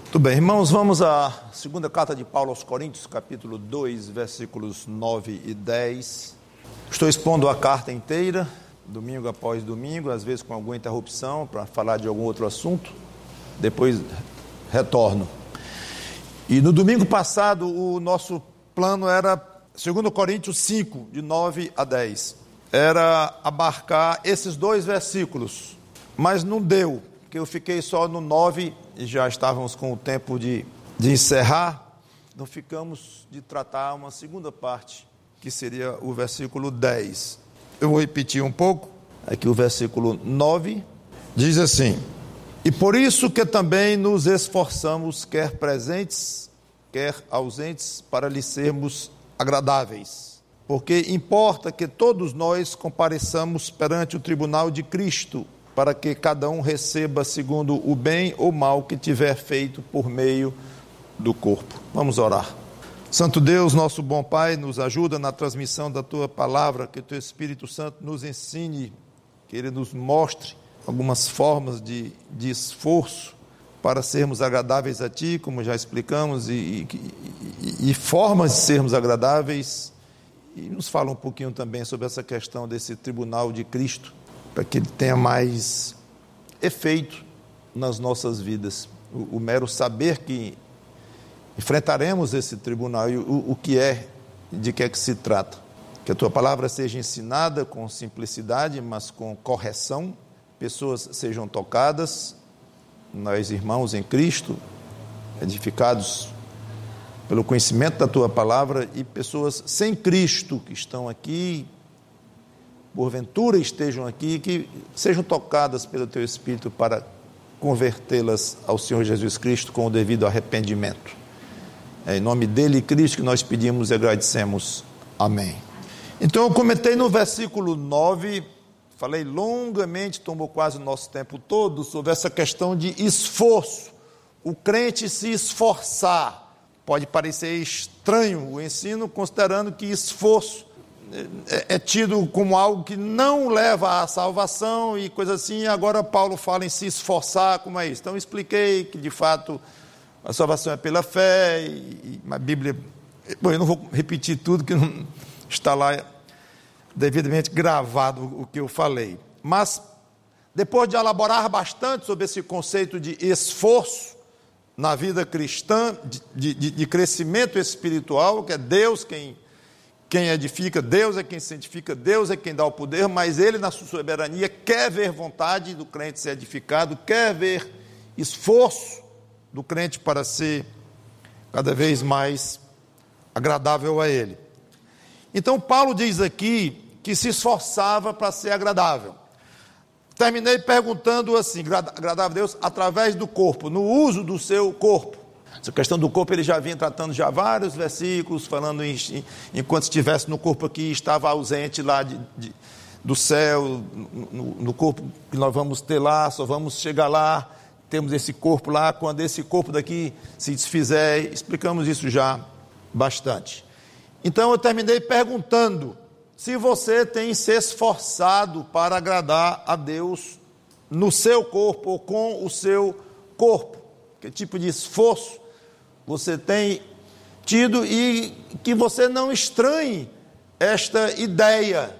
Muito bem, irmãos, vamos à segunda carta de Paulo aos Coríntios, capítulo 2, versículos 9 e 10. Estou expondo a carta inteira, domingo após domingo, às vezes com alguma interrupção para falar de algum outro assunto, depois retorno. E no domingo passado, o nosso plano era 2 Coríntios 5, de 9 a 10. Era abarcar esses dois versículos, mas não deu, porque eu fiquei só no 9 e já estávamos com o tempo de encerrar. Então ficamos de tratar uma segunda parte, que seria o versículo 10. Eu vou repetir um pouco. Aqui o versículo 9 diz assim: e por isso que também nos esforçamos, quer presentes, quer ausentes, para lhe sermos agradáveis. Porque importa que todos nós compareçamos perante o tribunal de Cristo, para que cada um receba segundo o bem ou mal que tiver feito por meio do corpo. Vamos orar. Santo Deus, nosso bom Pai, nos ajuda na transmissão da Tua palavra, que o Teu Espírito Santo nos ensine, que Ele nos mostre algumas formas de esforço para sermos agradáveis a Ti, como já explicamos, e formas de sermos agradáveis, e nos fala um pouquinho também sobre essa questão desse tribunal de Cristo, para que ele tenha mais efeito nas nossas vidas. O mero saber que enfrentaremos esse tribunal e o que é, de que é que se trata. Que a Tua palavra seja ensinada com simplicidade, mas com correção, pessoas sejam tocadas, nós irmãos em Cristo, edificados pelo conhecimento da Tua palavra, e pessoas sem Cristo que estão aqui, porventura estejam aqui, que sejam tocadas pelo Teu Espírito para convertê-las ao Senhor Jesus Cristo com o devido arrependimento. É em nome dele, Cristo, que nós pedimos e agradecemos. Amém. Então eu comentei no versículo 9, falei longamente, tomou quase o nosso tempo todo, sobre essa questão de esforço. O crente se esforçar. Pode parecer estranho o ensino, considerando que esforço é tido como algo que não leva à salvação e coisa assim. Agora Paulo fala em se esforçar, como é isso? Então eu expliquei que de fato a salvação é pela fé, e a Bíblia... Bom, eu não vou repetir tudo, que não está lá devidamente gravado o que eu falei. Mas depois de elaborar bastante sobre esse conceito de esforço na vida cristã, de crescimento espiritual, que é Deus quem edifica, Deus é quem santifica, Deus é quem dá o poder, mas Ele, na sua soberania, quer ver vontade do crente ser edificado, quer ver esforço do crente para ser cada vez mais agradável a Ele. Então, Paulo diz aqui que se esforçava para ser agradável. Terminei perguntando assim: agradável a Deus através do corpo, no uso do seu corpo. Essa questão do corpo ele já vinha tratando já vários versículos, falando enquanto estivesse no corpo aqui, estava ausente lá do céu, no corpo que nós vamos ter lá, só vamos chegar lá, temos esse corpo lá, quando esse corpo daqui se desfizer. Explicamos isso já bastante. Então eu terminei perguntando se você tem se esforçado para agradar a Deus no seu corpo ou com o seu corpo. Que tipo de esforço você tem tido, e que você não estranhe esta ideia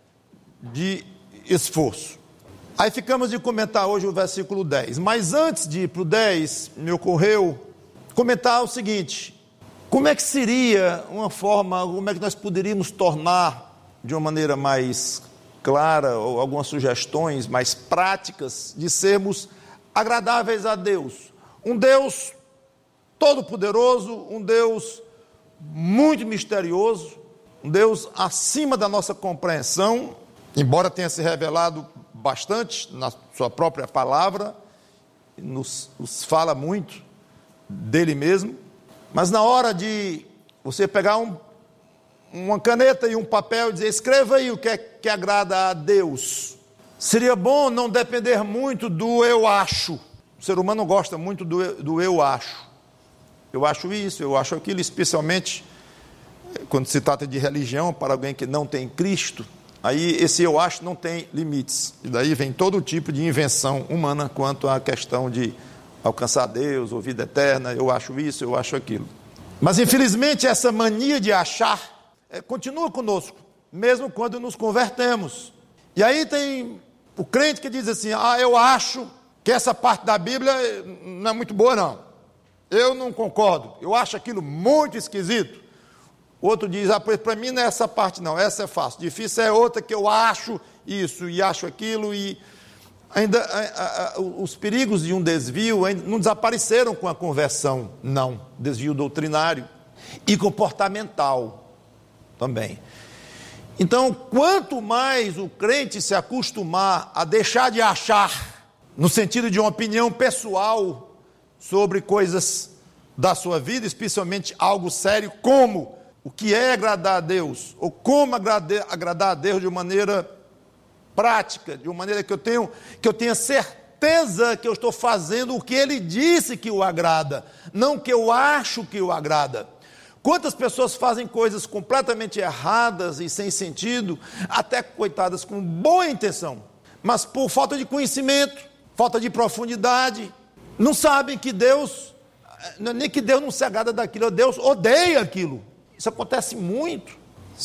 de esforço. Aí ficamos de comentar hoje o versículo 10. Mas antes de ir para o 10, me ocorreu comentar o seguinte: como é que seria uma forma, como é que nós poderíamos tornar de uma maneira mais clara, ou algumas sugestões mais práticas, de sermos agradáveis a Deus? Um Deus todo-poderoso, um Deus muito misterioso, um Deus acima da nossa compreensão, embora tenha se revelado bastante na sua própria palavra, nos fala muito dele mesmo, mas na hora de você pegar uma caneta e um papel e dizer: escreva aí o que é que agrada a Deus, seria bom não depender muito do eu acho. O ser humano gosta muito do eu acho. Eu acho isso, eu acho aquilo, especialmente quando se trata de religião, para alguém que não tem Cristo. Aí esse eu acho não tem limites. E daí vem todo tipo de invenção humana quanto à questão de alcançar Deus, ou vida eterna, eu acho isso, eu acho aquilo. Mas infelizmente essa mania de achar continua conosco, mesmo quando nos convertemos. E aí tem o crente que diz assim, eu acho que essa parte da Bíblia não é muito boa não, eu não concordo, eu acho aquilo muito esquisito. Outro diz, para mim não é essa parte não, essa é fácil, difícil é outra que eu acho isso e acho aquilo. E ainda os perigos de um desvio ainda não desapareceram com a conversão, não, desvio doutrinário e comportamental também. Então, quanto mais o crente se acostumar a deixar de achar, no sentido de uma opinião pessoal sobre coisas da sua vida, especialmente algo sério como o que é agradar a Deus, ou como agradar a Deus de uma maneira prática, de uma maneira que eu tenha certeza que eu estou fazendo o que Ele disse que o agrada, não que eu acho que o agrada. Quantas pessoas fazem coisas completamente erradas e sem sentido, até coitadas com boa intenção, mas por falta de conhecimento, falta de profundidade, não sabem que Deus, nem que Deus não se agrada daquilo, Deus odeia aquilo. Isso acontece muito.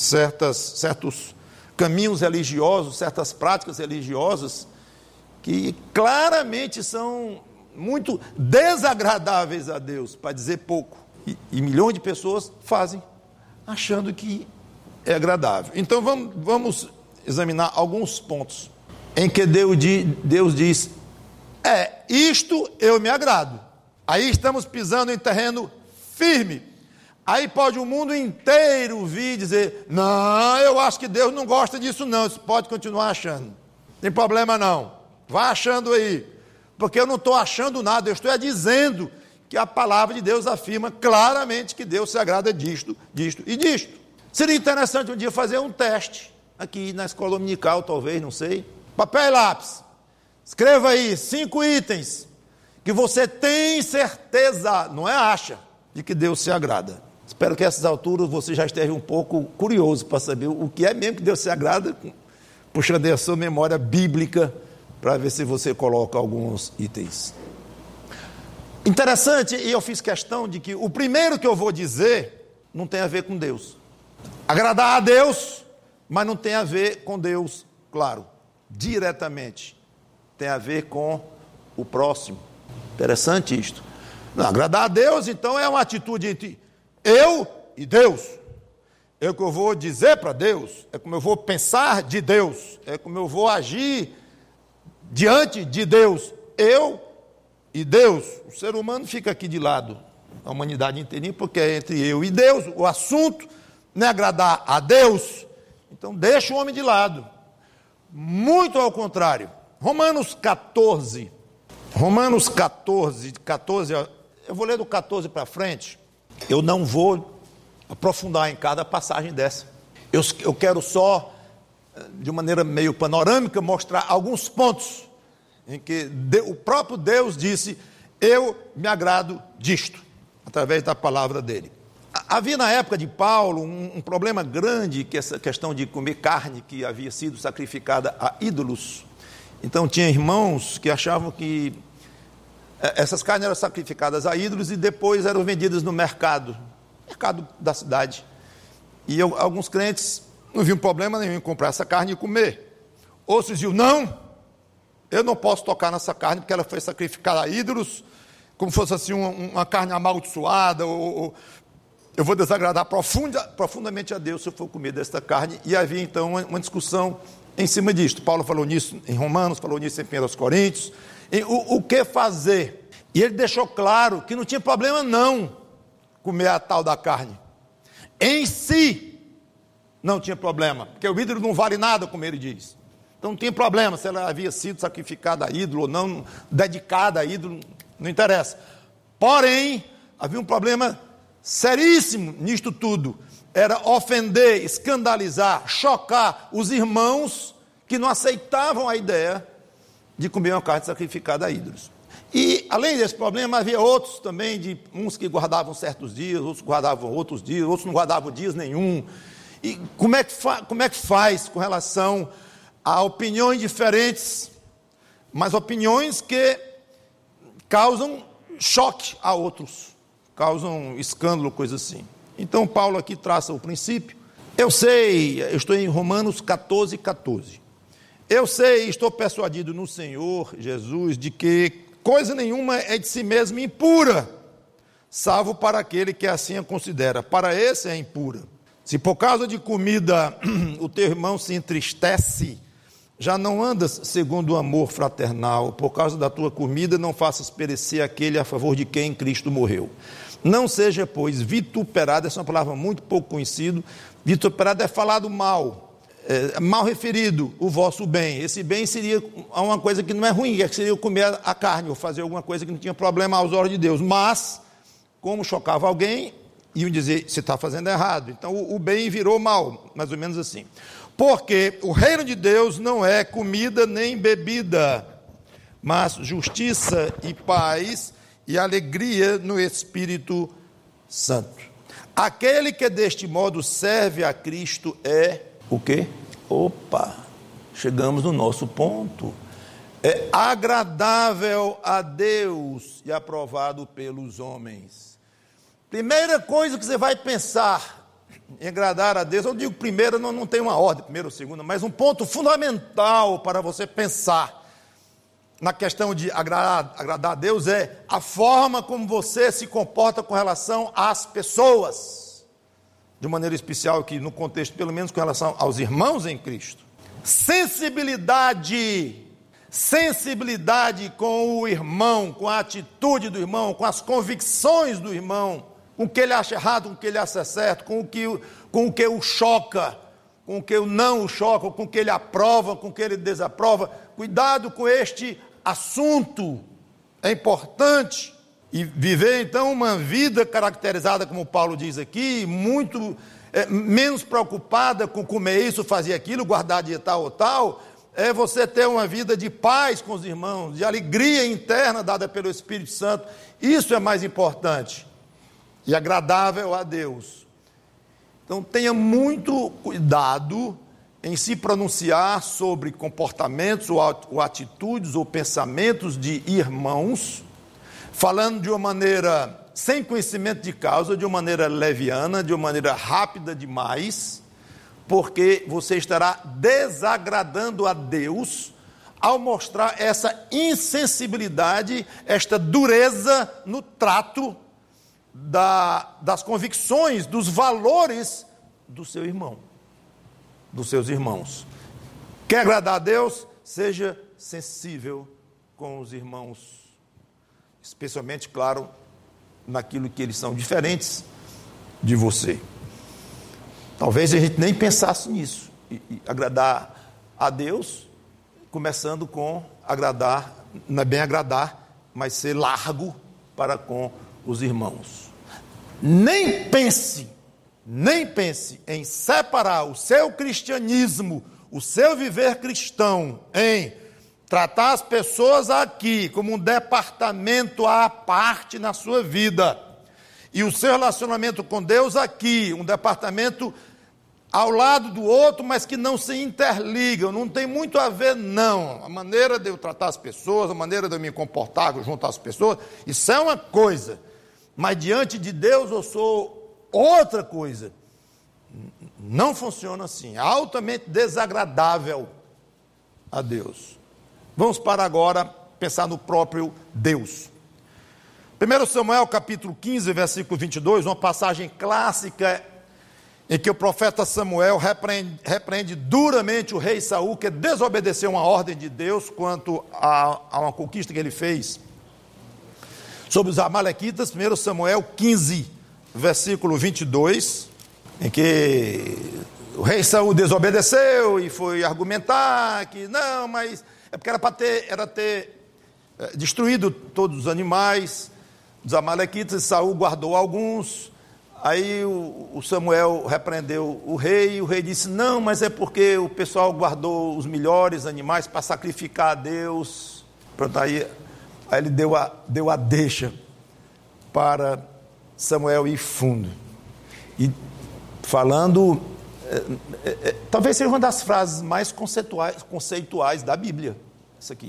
Certos caminhos religiosos, certas práticas religiosas, que claramente são muito desagradáveis a Deus, para dizer pouco. E milhões de pessoas fazem, achando que é agradável. Então vamos examinar alguns pontos em que Deus diz, isto eu me agrado. Aí estamos pisando em terreno firme. Aí pode o mundo inteiro vir dizer, não, eu acho que Deus não gosta disso não, você pode continuar achando, não tem problema não, vai achando aí, porque eu não estou achando nada, eu estou dizendo que a palavra de Deus afirma claramente que Deus se agrada disto e disto. Seria interessante um dia fazer um teste, aqui na escola dominical talvez, não sei, papel e lápis, escreva aí 5 itens que você tem certeza, não é acha, de que Deus se agrada. Espero que a essas alturas você já esteja um pouco curioso para saber o que é mesmo que Deus se agrada, puxando a sua memória bíblica para ver se você coloca alguns itens. Interessante, e eu fiz questão de que o primeiro que eu vou dizer não tem a ver com Deus. Agradar a Deus, mas não tem a ver com Deus, claro, diretamente. Tem a ver com o próximo. Interessante isto. Não, agradar a Deus, então, é uma atitude entre eu e Deus. É o que eu vou dizer para Deus, é como eu vou pensar de Deus, é como eu vou agir diante de Deus. Eu e Deus. O ser humano fica aqui de lado, a humanidade inteirinha, porque é entre eu e Deus. O assunto não é agradar a Deus, então deixa o homem de lado. Muito ao contrário. Romanos 14, eu vou ler do 14 para frente. Eu não vou aprofundar em cada passagem dessa. Eu quero só, de maneira meio panorâmica, mostrar alguns pontos em que o próprio Deus disse, eu me agrado disto, através da palavra dele. Havia na época de Paulo um problema grande, que essa questão de comer carne que havia sido sacrificada a ídolos. Então tinha irmãos que achavam que essas carnes eram sacrificadas a ídolos e depois eram vendidas no mercado da cidade. E alguns crentes não viam problema nenhum em comprar essa carne e comer. Outros diziam, não, eu não posso tocar nessa carne porque ela foi sacrificada a ídolos, como fosse assim uma carne amaldiçoada, ou eu vou desagradar profundamente a Deus se eu for comer desta carne. E havia então uma discussão em cima disto. Paulo falou nisso em Romanos, falou nisso em 1 Coríntios. O que fazer? E ele deixou claro que não tinha problema não comer a tal da carne. Em si, não tinha problema, porque o ídolo não vale nada, como ele diz. Então não tinha problema se ela havia sido sacrificada a ídolo ou não, dedicada a ídolo, não interessa. Porém, havia um problema seríssimo nisto tudo. Era ofender, escandalizar, chocar os irmãos que não aceitavam a ideia de comer uma carne sacrificada a ídolos. E, além desse problema, havia outros também, de uns que guardavam certos dias, outros guardavam outros dias, outros não guardavam dias nenhum. E como é que faz com relação a opiniões diferentes, mas opiniões que causam choque a outros, causam escândalo, coisa assim. Então Paulo aqui traça o princípio. Eu estou em Romanos 14:14. Eu sei, estou persuadido no Senhor Jesus de que coisa nenhuma é de si mesma impura, salvo para aquele que assim a considera. Para esse é impura. Se por causa de comida o teu irmão se entristece, já não andas segundo o amor fraternal. Por causa da tua comida não faças perecer aquele a favor de quem Cristo morreu. Não seja, pois, vituperado. Essa é uma palavra muito pouco conhecida. Vituperado é falado mal, mal referido o vosso bem. Esse bem seria uma coisa que não é ruim, que seria comer a carne ou fazer alguma coisa que não tinha problema aos olhos de Deus. Mas, como chocava alguém, iam dizer, você está fazendo errado. Então o bem virou mal, mais ou menos assim. Porque o reino de Deus não é comida nem bebida, mas justiça e paz e alegria no Espírito Santo. Aquele que deste modo serve a Cristo é o quê? Chegamos no nosso ponto. É agradável a Deus e aprovado pelos homens. Primeira coisa que você vai pensar em agradar a Deus, eu digo primeiro, não tem uma ordem, primeiro ou segunda, mas um ponto fundamental para você pensar na questão de agradar a Deus é a forma como você se comporta com relação às pessoas, de maneira especial aqui no contexto, pelo menos com relação aos irmãos em Cristo. Sensibilidade com o irmão, com a atitude do irmão, com as convicções do irmão, com o que ele acha errado, com o que ele acha certo, com o que o choca, com o que não o choca, com o que ele aprova, com o que ele desaprova. Cuidado com este assunto, é importante. E viver então uma vida caracterizada, como Paulo diz aqui, muito menos preocupada com comer isso, fazer aquilo, guardar dia tal ou tal, é você ter uma vida de paz com os irmãos, de alegria interna dada pelo Espírito Santo. Isso é mais importante e agradável a Deus. Então tenha muito cuidado em se pronunciar sobre comportamentos ou atitudes ou pensamentos de irmãos, falando de uma maneira sem conhecimento de causa, de uma maneira leviana, de uma maneira rápida demais, porque você estará desagradando a Deus ao mostrar essa insensibilidade, esta dureza no trato das convicções, dos valores do seu irmão, dos seus irmãos. Quer agradar a Deus? Seja sensível com os irmãos, especialmente, claro, naquilo que eles são diferentes de você. Talvez a gente nem pensasse nisso, e agradar a Deus, começando com agradar, não é bem agradar, mas ser largo para com os irmãos. Nem pense em separar o seu cristianismo, o seu viver cristão, em tratar as pessoas aqui como um departamento à parte na sua vida, e o seu relacionamento com Deus aqui, um departamento ao lado do outro, mas que não se interligam, não tem muito a ver, não. A maneira de eu tratar as pessoas, a maneira de eu me comportar junto às pessoas, isso é uma coisa, mas diante de Deus eu sou outra coisa. Não funciona assim, é altamente desagradável a Deus. Vamos para agora pensar no próprio Deus. 1 Samuel capítulo 15, versículo 22, uma passagem clássica em que o profeta Samuel repreende duramente o rei Saul, que desobedeceu uma ordem de Deus quanto a uma conquista que ele fez sobre os amalequitas. 1 Samuel 15, versículo 22, em que o rei Saul desobedeceu e foi argumentar que não, mas é porque era ter destruído todos os animais dos amalequitas, e Saul guardou alguns. Aí o Samuel repreendeu o rei, e o rei disse, não, mas é porque o pessoal guardou os melhores animais para sacrificar a Deus. Pronto, aí ele deu a deixa para Samuel ir fundo. E falando, talvez seja uma das frases mais conceituais da Bíblia, isso aqui.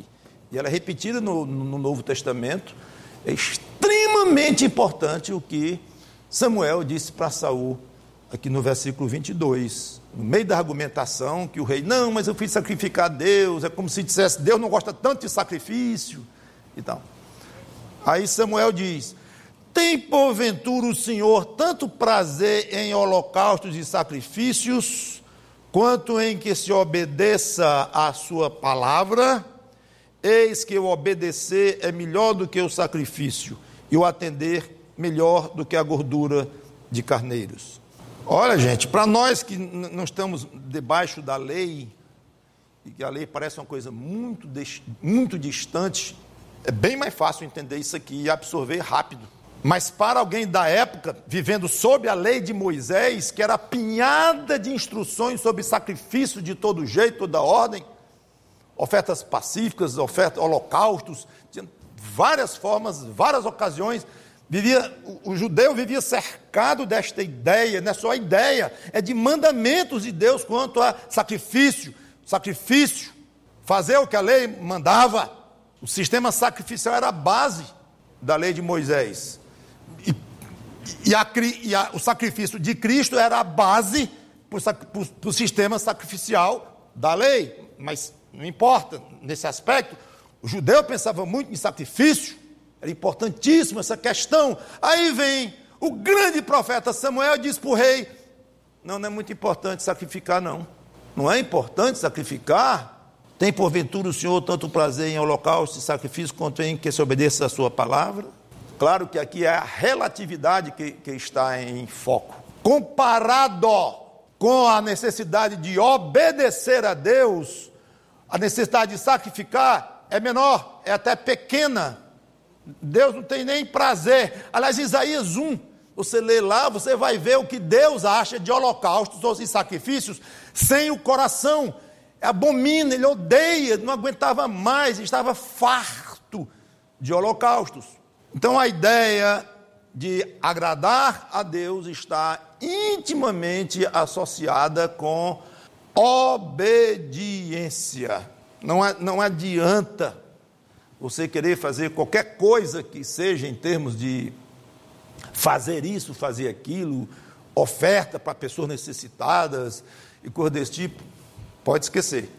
e ela é repetida no Novo Testamento. É extremamente importante o que Samuel disse para Saul, aqui no versículo 22, no meio da argumentação, que o rei, não, mas eu fui sacrificar a Deus, é como se dissesse, Deus não gosta tanto de sacrifício, e tal. Aí Samuel diz, tem porventura o Senhor tanto prazer em holocaustos e sacrifícios, quanto em que se obedeça à sua palavra? Eis que o obedecer é melhor do que o sacrifício, e o atender melhor do que a gordura de carneiros. Olha, gente, para nós que não estamos debaixo da lei, e que a lei parece uma coisa muito distante, é bem mais fácil entender isso aqui e absorver rápido. Mas para alguém da época, vivendo sob a lei de Moisés, que era apinhada de instruções sobre sacrifício de todo jeito, toda ordem, ofertas pacíficas, holocaustos, tinha várias formas, várias ocasiões, o judeu vivia cercado desta ideia, não é só a ideia, é de mandamentos de Deus quanto a sacrifício, fazer o que a lei mandava. O sistema sacrificial era a base da lei de Moisés, o sacrifício de Cristo era a base para o sistema sacrificial da lei, mas não importa, nesse aspecto, o judeu pensava muito em sacrifício, era importantíssima essa questão. Aí vem o grande profeta Samuel e diz para o rei, não é muito importante sacrificar não é importante sacrificar, tem porventura o Senhor tanto prazer em holocausto e sacrifício, quanto em que se obedeça a sua palavra? Claro que aqui é a relatividade que está em foco, comparado com a necessidade de obedecer a Deus, a necessidade de sacrificar é menor, é até pequena. Deus não tem nem prazer. Aliás, Isaías 1, você lê lá, você vai ver o que Deus acha de holocaustos e sacrifícios sem o coração. Abomina, ele odeia, não aguentava mais, estava farto de holocaustos. Então a ideia de agradar a Deus está intimamente associada com obediência. Não adianta você querer fazer qualquer coisa que seja em termos de fazer isso, fazer aquilo, oferta para pessoas necessitadas e coisas desse tipo, pode esquecer.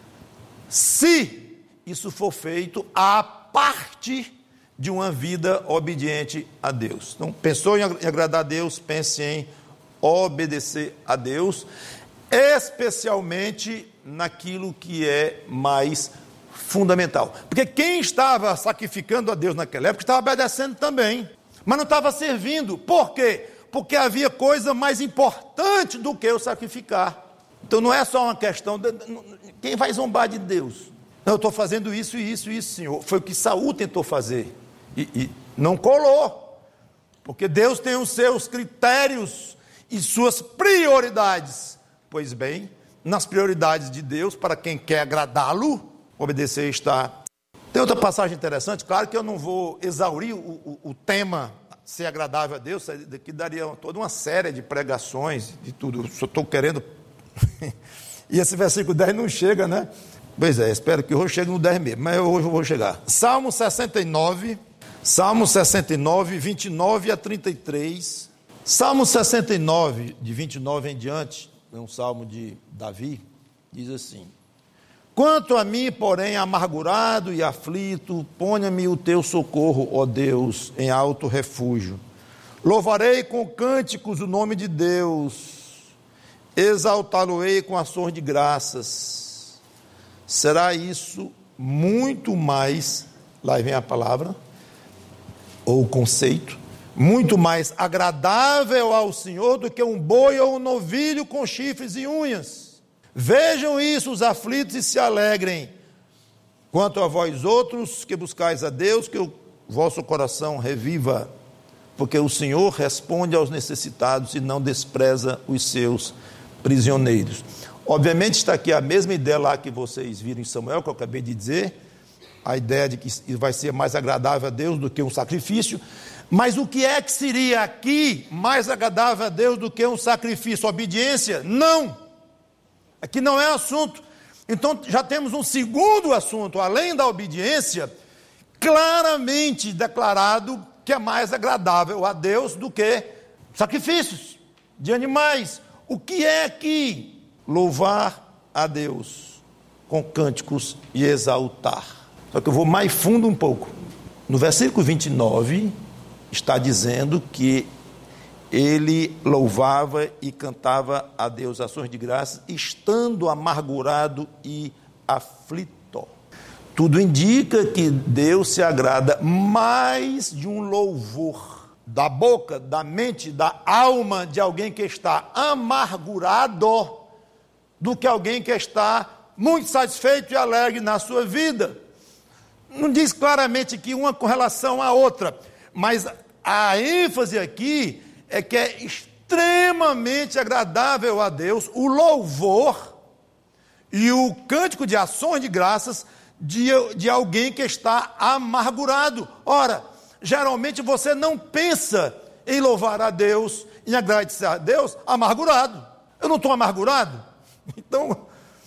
Se isso for feito a parte de uma vida obediente a Deus. Então, pensou em agradar a Deus, pense em obedecer a Deus, especialmente naquilo que é mais fundamental. Porque quem estava sacrificando a Deus naquela época estava obedecendo também, mas não estava servindo. Por quê? Porque havia coisa mais importante do que o sacrificar. Então não é só uma questão de quem vai zombar de Deus. Não, eu estou fazendo isso, Senhor. Foi o que Saul tentou fazer e não colou. Porque Deus tem os seus critérios e suas prioridades. Pois bem, nas prioridades de Deus, para quem quer agradá-lo, obedecer está. Tem outra passagem interessante, claro que eu não vou exaurir o tema ser agradável a Deus, isso daqui daria toda uma série de pregações e tudo, eu só estou querendo, e esse versículo 10 não chega, né? Pois é, espero que hoje chegue no 10 mesmo, mas hoje eu vou chegar. Salmo 69, 29 a 33, Salmo 69, de 29 em diante, é um salmo de Davi, diz assim: quanto a mim, porém, amargurado e aflito, ponha-me o teu socorro, ó Deus, em alto refúgio. Louvarei com cânticos o nome de Deus, exaltá-lo-ei com ações de graças. Será isso muito mais, lá vem a palavra, ou o conceito, muito mais agradável ao Senhor do que um boi ou um novilho com chifres e unhas. Vejam isso os aflitos e se alegrem. Quanto a vós outros que buscais a Deus, que o vosso coração reviva, porque o Senhor responde aos necessitados e não despreza os seus prisioneiros. Obviamente está aqui a mesma ideia lá que vocês viram em Samuel, que eu acabei de dizer, a ideia de que vai ser mais agradável a Deus do que um sacrifício. Mas o que é que seria aqui mais agradável a Deus do que um sacrifício? Obediência? Não! Aqui não é assunto Então já temos um segundo assunto, além da obediência, claramente declarado que é mais agradável a Deus do que sacrifícios de animais. O que é aqui? Louvar a Deus com cânticos e exaltar. Só que eu vou mais fundo um pouco. No versículo 29, está dizendo que ele louvava e cantava a Deus ações de graças, estando amargurado e aflito. Tudo indica que Deus se agrada mais de um louvor da boca, da mente, da alma de alguém que está amargurado do que alguém que está muito satisfeito e alegre na sua vida. Não diz claramente que uma com relação à outra, mas a ênfase aqui é que é extremamente agradável a Deus o louvor e o cântico de ações de graças de alguém que está amargurado. Ora, geralmente você não pensa em louvar a Deus, em agradecer a Deus, amargurado. Eu não estou amargurado? Então,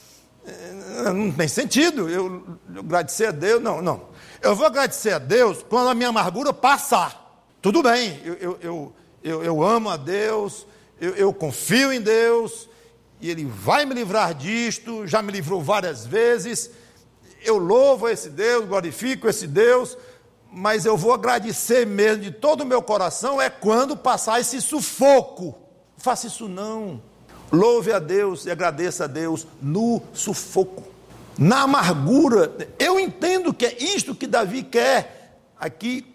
não tem sentido eu agradecer a Deus, não. Eu vou agradecer a Deus quando a minha amargura passar. Tudo bem, eu amo a Deus, eu confio em Deus, e Ele vai me livrar disto, já me livrou várias vezes. Eu louvo esse Deus, glorifico esse Deus, mas eu vou agradecer mesmo de todo o meu coração é quando passar esse sufoco. Não faça isso não. Louve a Deus e agradeça a Deus no sufoco, na amargura. Eu entendo que é isto que Davi quer aqui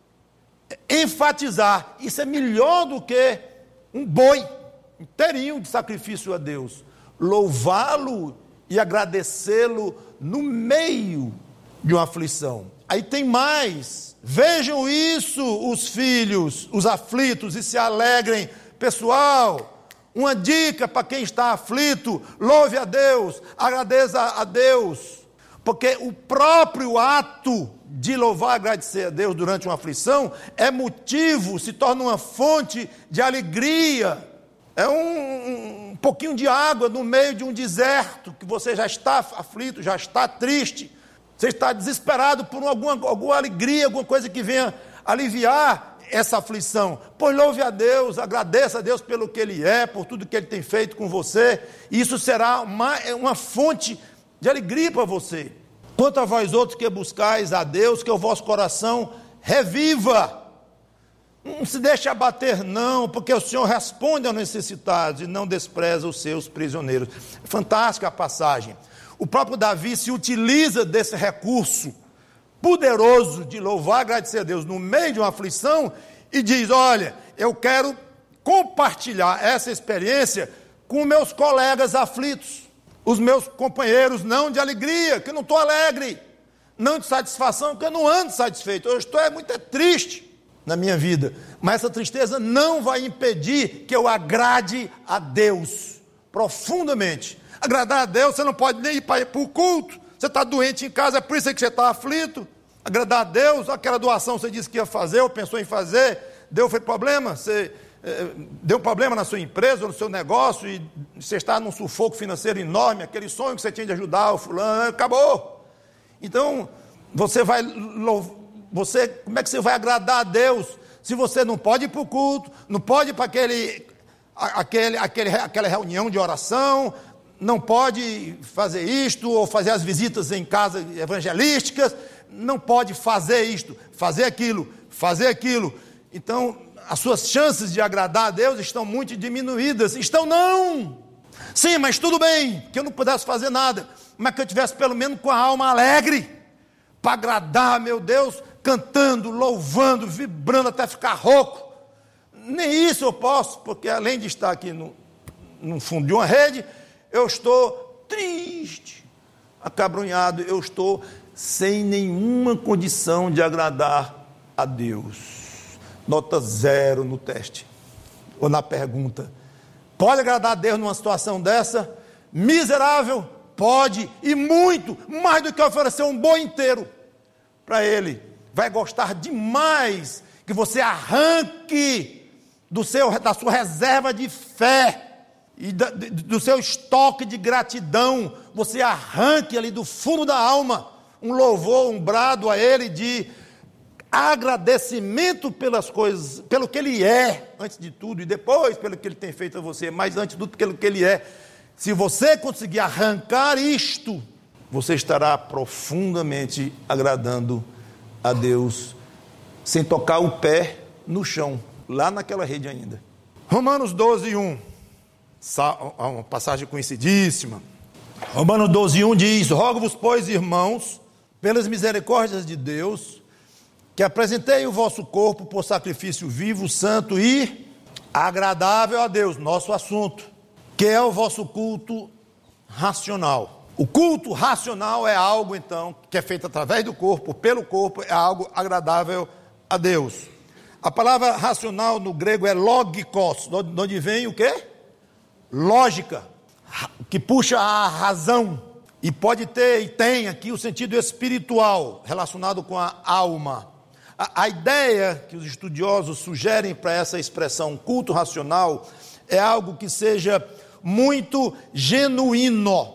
enfatizar. Isso é melhor do que um boi inteirinho de sacrifício a Deus. Louvá-lo e agradecê-lo no meio de uma aflição. Aí tem mais. Vejam isso, os filhos, os aflitos, e se alegrem. Pessoal, uma dica para quem está aflito: louve a Deus, agradeça a Deus, porque o próprio ato de louvar e agradecer a Deus durante uma aflição é motivo, se torna uma fonte de alegria. É um pouquinho de água no meio de um deserto, que você já está aflito, já está triste, você está desesperado por alguma alegria, alguma coisa que venha aliviar essa aflição. Pois louve a Deus, agradeça a Deus pelo que Ele é, por tudo que Ele tem feito com você, e isso será uma fonte de alegria para você. Quanto a vós outros que buscais a Deus, que o vosso coração reviva. Não se deixe abater não, porque o Senhor responde aos necessitados e não despreza os seus prisioneiros. Fantástica a passagem. O próprio Davi se utiliza desse recurso poderoso de louvar e agradecer a Deus no meio de uma aflição e diz: olha, eu quero compartilhar essa experiência com meus colegas aflitos, os meus companheiros não de alegria, que eu não estou alegre, não de satisfação, que eu não ando satisfeito, eu estou muito triste na minha vida, mas essa tristeza não vai impedir que eu agrade a Deus profundamente. Agradar a Deus, você não pode nem ir para o culto, você está doente em casa, é por isso que você está aflito. Agradar a Deus, aquela doação você disse que ia fazer, ou pensou em fazer, foi problema, você deu problema na sua empresa, no seu negócio, e você está num sufoco financeiro enorme, aquele sonho que você tinha de ajudar o fulano, acabou. Então, como é que você vai agradar a Deus, se você não pode ir para o culto, não pode ir para aquela reunião de oração, não pode fazer isto, ou fazer as visitas em casas evangelísticas, não pode fazer isto, fazer aquilo. Então, as suas chances de agradar a Deus estão muito diminuídas. Estão não. Sim, mas tudo bem, que eu não pudesse fazer nada, mas que eu tivesse pelo menos com a alma alegre, para agradar, meu Deus, cantando, louvando, vibrando até ficar rouco. Nem isso eu posso, porque além de estar aqui no fundo de uma rede, eu estou triste, acabrunhado, eu estou sem nenhuma condição de agradar a Deus. Nota 0 no teste, ou na pergunta. Pode agradar a Deus numa situação dessa? Miserável? Pode, e muito, mais do que oferecer um boi inteiro para Ele. Vai gostar demais que você arranque da sua reserva de fé e do seu estoque de gratidão, você arranque ali do fundo da alma um louvor, um brado a Ele de agradecimento pelas coisas, pelo que Ele é, antes de tudo, e depois pelo que Ele tem feito a você, mas antes de tudo pelo que Ele é. Se você conseguir arrancar isto, você estará profundamente agradando a Deus, sem tocar o pé no chão, lá naquela rede ainda. Romanos 12:1, uma passagem conhecidíssima. Romanos 12:1 diz: rogo-vos, pois, irmãos, pelas misericórdias de Deus, que apresentei o vosso corpo por sacrifício vivo, santo e agradável a Deus, nosso assunto, que é o vosso culto racional. O culto racional é algo, então, que é feito através do corpo, pelo corpo, é algo agradável a Deus. A palavra racional no grego é logikos, de onde vem o quê? Lógica, que puxa a razão, e pode ter, e tem aqui o sentido espiritual, relacionado com a alma. A ideia que os estudiosos sugerem para essa expressão culto racional é algo que seja muito genuíno,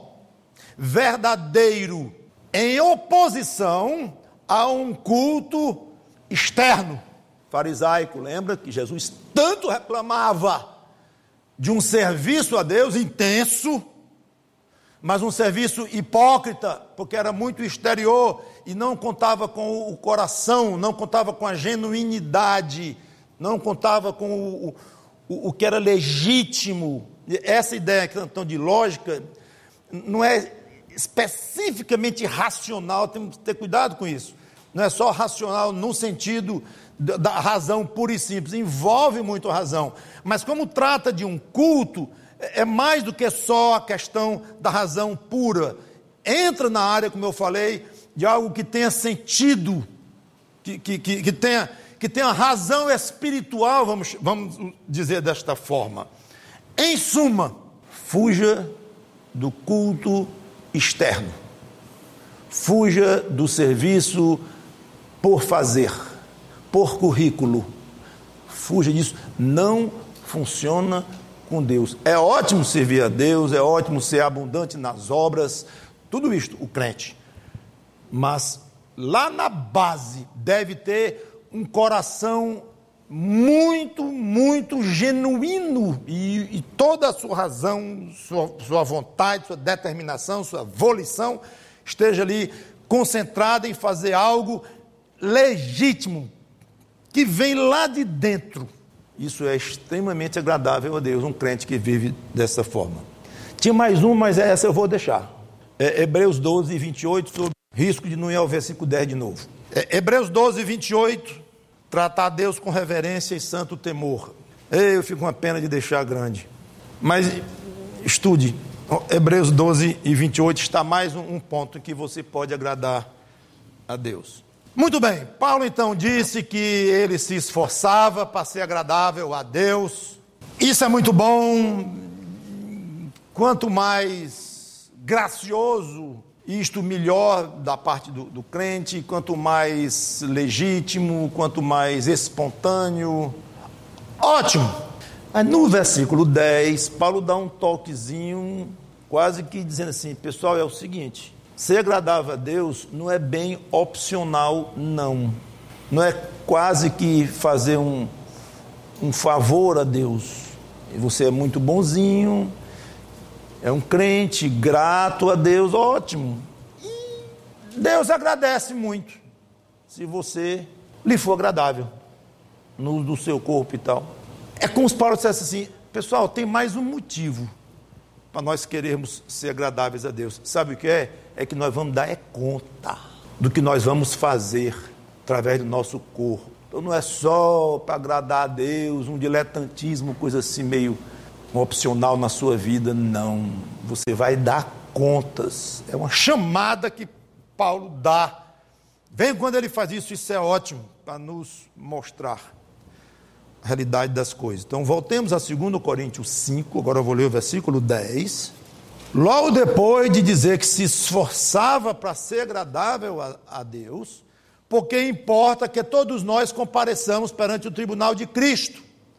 verdadeiro, em oposição a um culto externo, farisaico. Lembra que Jesus tanto reclamava de um serviço a Deus intenso, mas um serviço hipócrita, porque era muito exterior e não contava com o coração, não contava com a genuinidade, não contava com o que era legítimo. Essa ideia então de lógica não é especificamente racional, temos que ter cuidado com isso. Não é só racional no sentido da razão pura e simples, envolve muito a razão, mas como trata de um culto, é mais do que só a questão da razão pura, entra na área, como eu falei, de algo que tenha sentido, que tenha razão espiritual, vamos dizer desta forma. Em suma, fuja do culto externo, fuja do serviço por fazer, por currículo, fuja disso, não funciona com Deus. É ótimo servir a Deus, é ótimo ser abundante nas obras, tudo isto, o crente, mas lá na base deve ter um coração muito, muito genuíno e toda a sua razão, sua vontade, sua determinação, sua volição esteja ali concentrada em fazer algo legítimo, que vem lá de dentro. Isso é extremamente agradável a Deus, um crente que vive dessa forma. Tinha mais um, mas essa eu vou deixar. Hebreus 12:28, sobre risco de não ir ao versículo 10 de novo. Hebreus 12:28, tratar a Deus com reverência e santo temor. Eu fico com uma pena de deixar grande. Mas estude, Hebreus 12:28 está mais um ponto em que você pode agradar a Deus. Muito bem, Paulo então disse que ele se esforçava para ser agradável a Deus. Isso é muito bom. Quanto mais gracioso, isto melhor da parte do crente, quanto mais legítimo, quanto mais espontâneo, ótimo. Mas no versículo 10, Paulo dá um toquezinho, quase que dizendo assim: pessoal, é o seguinte, ser agradável a Deus não é bem opcional, não. Não é quase que fazer um favor a Deus. Você é muito bonzinho, é um crente grato a Deus, ótimo. E Deus agradece muito se você lhe for agradável no uso do seu corpo e tal. É como se Paulo dissesse assim: pessoal, tem mais um motivo para nós querermos ser agradáveis a Deus. Sabe o que é? É que nós vamos dar conta do que nós vamos fazer através do nosso corpo. Então não é só para agradar a Deus, um diletantismo, coisa assim meio opcional na sua vida, não. Você vai dar contas. É uma chamada que Paulo dá. Vem quando ele faz isso, isso é ótimo, para nos mostrar a realidade das coisas. Então voltemos a 2 Coríntios 5, agora eu vou ler o versículo 10. Logo depois de dizer que se esforçava para ser agradável a Deus, porque importa que todos nós compareçamos perante o tribunal de Cristo,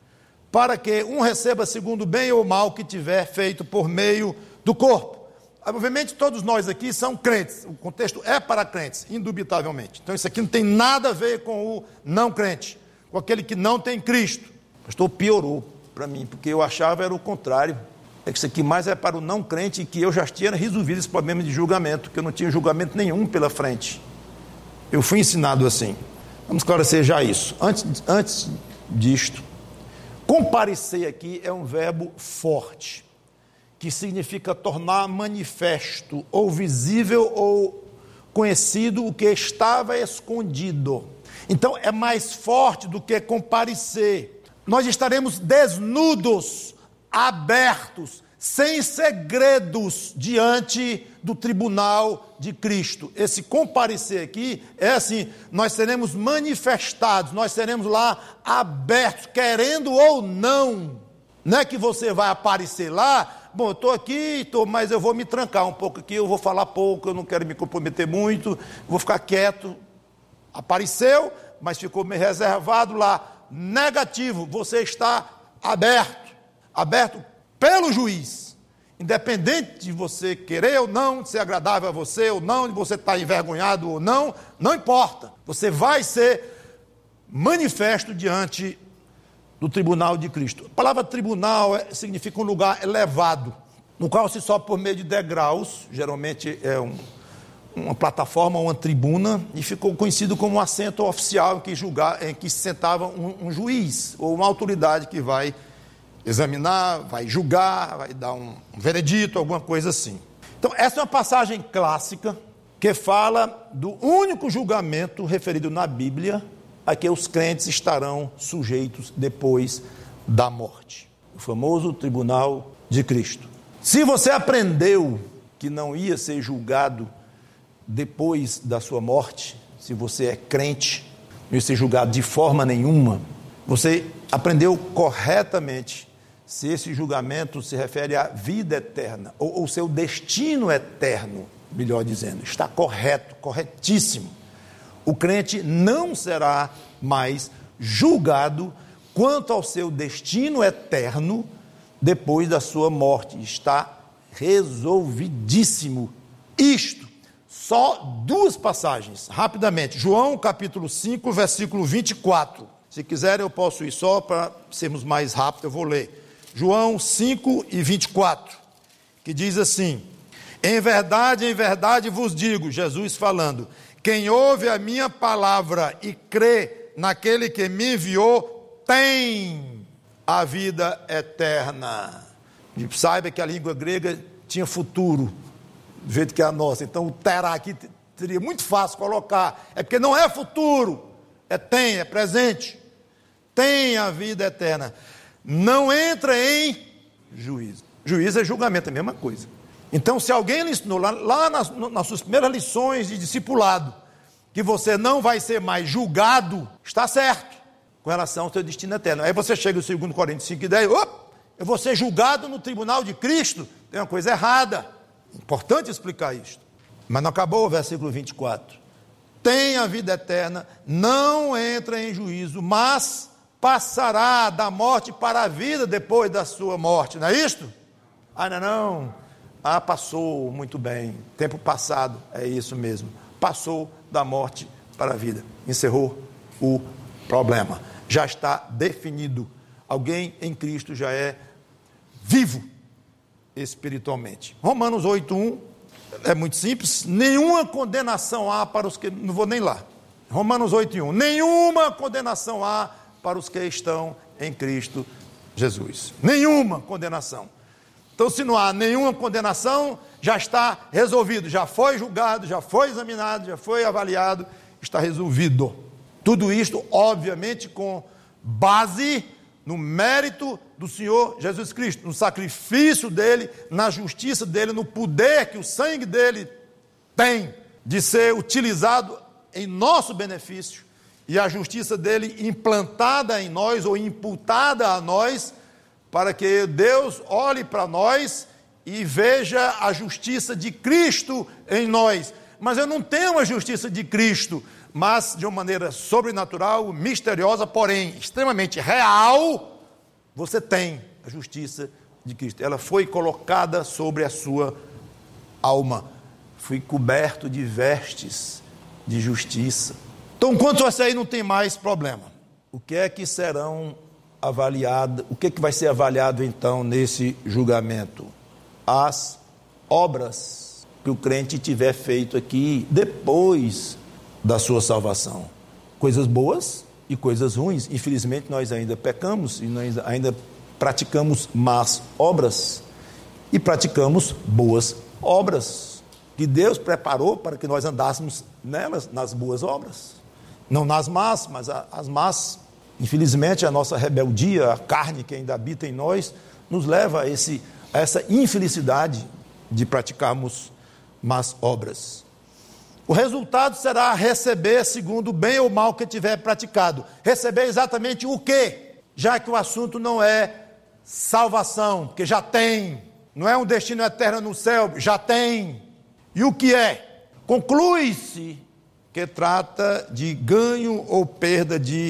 para que um receba segundo o bem ou mal que tiver feito por meio do corpo. Obviamente todos nós aqui são crentes, o contexto é para crentes, indubitavelmente. Então isso aqui não tem nada a ver com o não crente, com aquele que não tem Cristo. O pastor piorou para mim, porque eu achava era o contrário. É que isso aqui mais é para o não crente e que eu já tinha resolvido esse problema de julgamento, que eu não tinha julgamento nenhum pela frente. Eu fui ensinado assim. Vamos esclarecer já isso. Antes disto, comparecer aqui é um verbo forte, que significa tornar manifesto, ou visível, ou conhecido o que estava escondido. Então, é mais forte do que comparecer. Nós estaremos desnudos, abertos, sem segredos, diante do tribunal de Cristo. Esse comparecer aqui é assim, nós seremos manifestados, nós seremos lá abertos, querendo ou não. Não é que você vai aparecer lá, bom, eu estou aqui, mas eu vou me trancar um pouco aqui, eu vou falar pouco, eu não quero me comprometer muito, vou ficar quieto. Apareceu, mas ficou meio reservado lá. Negativo, você está aberto pelo juiz. Independente de você querer ou não, de ser agradável a você ou não, de você estar envergonhado ou não, não importa. Você vai ser manifesto diante do tribunal de Cristo. A palavra tribunal significa um lugar elevado, no qual se sobe por meio de degraus, geralmente é uma plataforma, uma tribuna, e ficou conhecido como um assento oficial em que se sentava um juiz, ou uma autoridade que vai examinar, vai julgar, vai dar um veredito, alguma coisa assim. Então, essa é uma passagem clássica que fala do único julgamento referido na Bíblia a que os crentes estarão sujeitos depois da morte. O famoso tribunal de Cristo. Se você aprendeu que não ia ser julgado depois da sua morte, se você é crente, não ia ser julgado de forma nenhuma, você aprendeu corretamente se esse julgamento se refere à vida eterna, ou seu destino eterno, melhor dizendo. Está correto, corretíssimo. O crente não será mais julgado quanto ao seu destino eterno depois da sua morte. Está resolvidíssimo. Isto, só duas passagens, rapidamente. João capítulo 5, versículo 24. Se quiserem eu posso ir só para sermos mais rápidos, eu vou ler. João 5 e 24, que diz assim: em verdade vos digo, Jesus falando, quem ouve a minha palavra e crê naquele que me enviou, tem a vida eterna. E saiba que a língua grega tinha futuro, do jeito que é a nossa. Então o terá aqui seria muito fácil colocar. É porque não é futuro, é tem, é presente. Tem a vida eterna. Não entra em juízo. Juízo é julgamento, é a mesma coisa. Então, se alguém lhe ensinou lá nas suas primeiras lições de discipulado, que você não vai ser mais julgado, está certo, com relação ao seu destino eterno. Aí você chega no 2 Coríntios 5 e 10, eu vou ser julgado no tribunal de Cristo, tem uma coisa errada. Importante explicar isto. Mas não acabou o versículo 24. Tem a vida eterna, não entra em juízo, mas passará da morte para a vida depois da sua morte, não é isto? Não. Passou, muito bem, tempo passado, é isso mesmo. Passou da morte para a vida. Encerrou o problema. Já está definido. Alguém em Cristo já é vivo espiritualmente. Romanos 8:1 é muito simples. Nenhuma condenação há para os que... Não vou nem lá. Romanos 8:1. Nenhuma condenação há para os que estão em Cristo Jesus. Nenhuma condenação. Então, se não há nenhuma condenação, já está resolvido, já foi julgado, já foi examinado, já foi avaliado, está resolvido. Tudo isto, obviamente, com base no mérito do Senhor Jesus Cristo, no sacrifício dele, na justiça dele, no poder que o sangue dele tem de ser utilizado em nosso benefício, e a justiça dele implantada em nós ou imputada a nós, para que Deus olhe para nós e veja a justiça de Cristo em nós. Mas eu não tenho a justiça de Cristo, mas de uma maneira sobrenatural, misteriosa, porém extremamente real, Você tem a justiça de Cristo. Ela foi colocada sobre a sua alma. Fui coberto de vestes de justiça. Então, quanto a isso aí, não tem mais problema. O que é que serão avaliados? O que é que vai ser avaliado, então, nesse julgamento? As obras que o crente tiver feito aqui depois da sua salvação. Coisas boas e coisas ruins. Infelizmente, nós ainda pecamos e nós ainda praticamos más obras e praticamos boas obras que Deus preparou para que nós andássemos nelas, nas boas obras. Não nas más, mas as más. Infelizmente, a nossa rebeldia, a carne que ainda habita em nós, nos leva a essa infelicidade de praticarmos más obras. O resultado será receber segundo o bem ou mal que tiver praticado. Receber exatamente o quê? Já que o assunto não é salvação, porque já tem. Não é um destino eterno no céu, já tem. E o que é? Conclui-se que trata de ganho ou perda de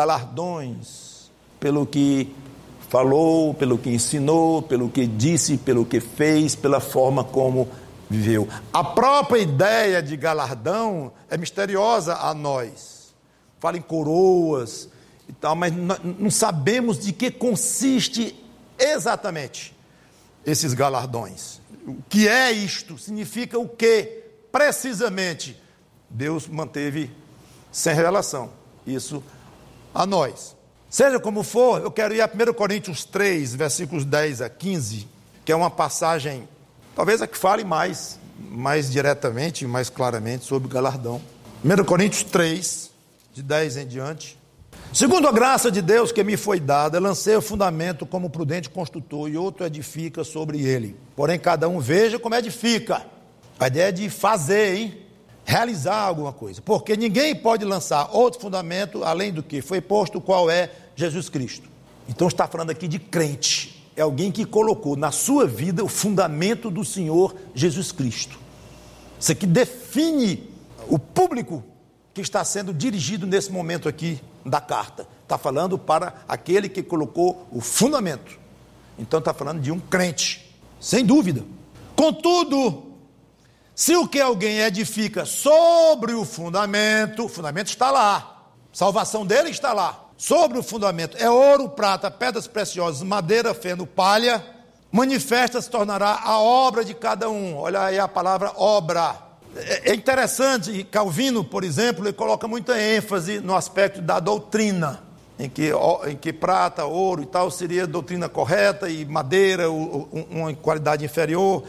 galardões, pelo que falou, pelo que ensinou, pelo que disse, pelo que fez, pela forma como viveu. A própria ideia de galardão é misteriosa a nós. Fala em coroas e tal, mas não sabemos de que consiste exatamente esses galardões. O que é isto? Significa o quê? Precisamente, Deus manteve sem revelação isso a nós. Seja como for, eu quero ir a 1 Coríntios 3, versículos 10 a 15, que é uma passagem, talvez a que fale mais diretamente, mais claramente sobre o galardão. 1 Coríntios 3, de 10 em diante. Segundo a graça de Deus que me foi dada, lancei o fundamento como prudente construtor e outro edifica sobre ele. Porém, cada um veja como edifica. A ideia é de fazer, hein? Realizar alguma coisa. Porque ninguém pode lançar outro fundamento além do que foi posto, qual é Jesus Cristo. Então está falando aqui de crente. É alguém que colocou na sua vida o fundamento do Senhor Jesus Cristo. Isso aqui define o público que está sendo dirigido nesse momento aqui da carta. Está falando para aquele que colocou o fundamento. Então está falando de um crente, sem dúvida. Contudo, se o que alguém edifica sobre o fundamento está lá, salvação dele está lá, sobre o fundamento é ouro, prata, pedras preciosas, madeira, feno, palha, manifesta se tornará a obra de cada um. Olha aí a palavra obra. É interessante, Calvino, por exemplo, ele coloca muita ênfase no aspecto da doutrina, em que prata, ouro e tal seria a doutrina correta e madeira, uma qualidade inferior,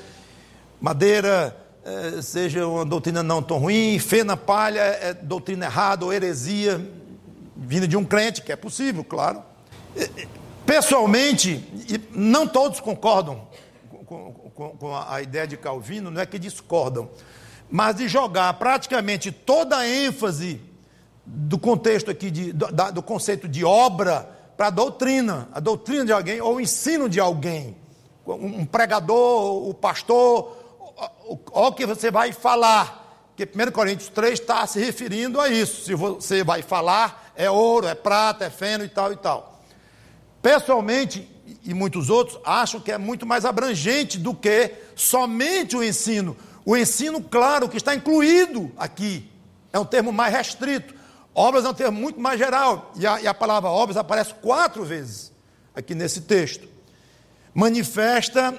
madeira seja uma doutrina não tão ruim, feno, palha é doutrina errada ou heresia, vinda de um crente, que é possível, claro. Pessoalmente, não todos concordam com a ideia de Calvino, não é que discordam, mas de jogar praticamente toda a ênfase do contexto aqui, do conceito de obra, para a doutrina de alguém, ou o ensino de alguém, um pregador, o pastor, olha o que você vai falar, que 1 Coríntios 3 está se referindo a isso, se você vai falar, é ouro, é prata, é feno e tal e tal. Pessoalmente, e muitos outros, acham que é muito mais abrangente do que somente o ensino. O ensino, claro, que está incluído aqui, é um termo mais restrito. Obras é um termo muito mais geral, e a palavra obras aparece 4 vezes aqui nesse texto. Manifesta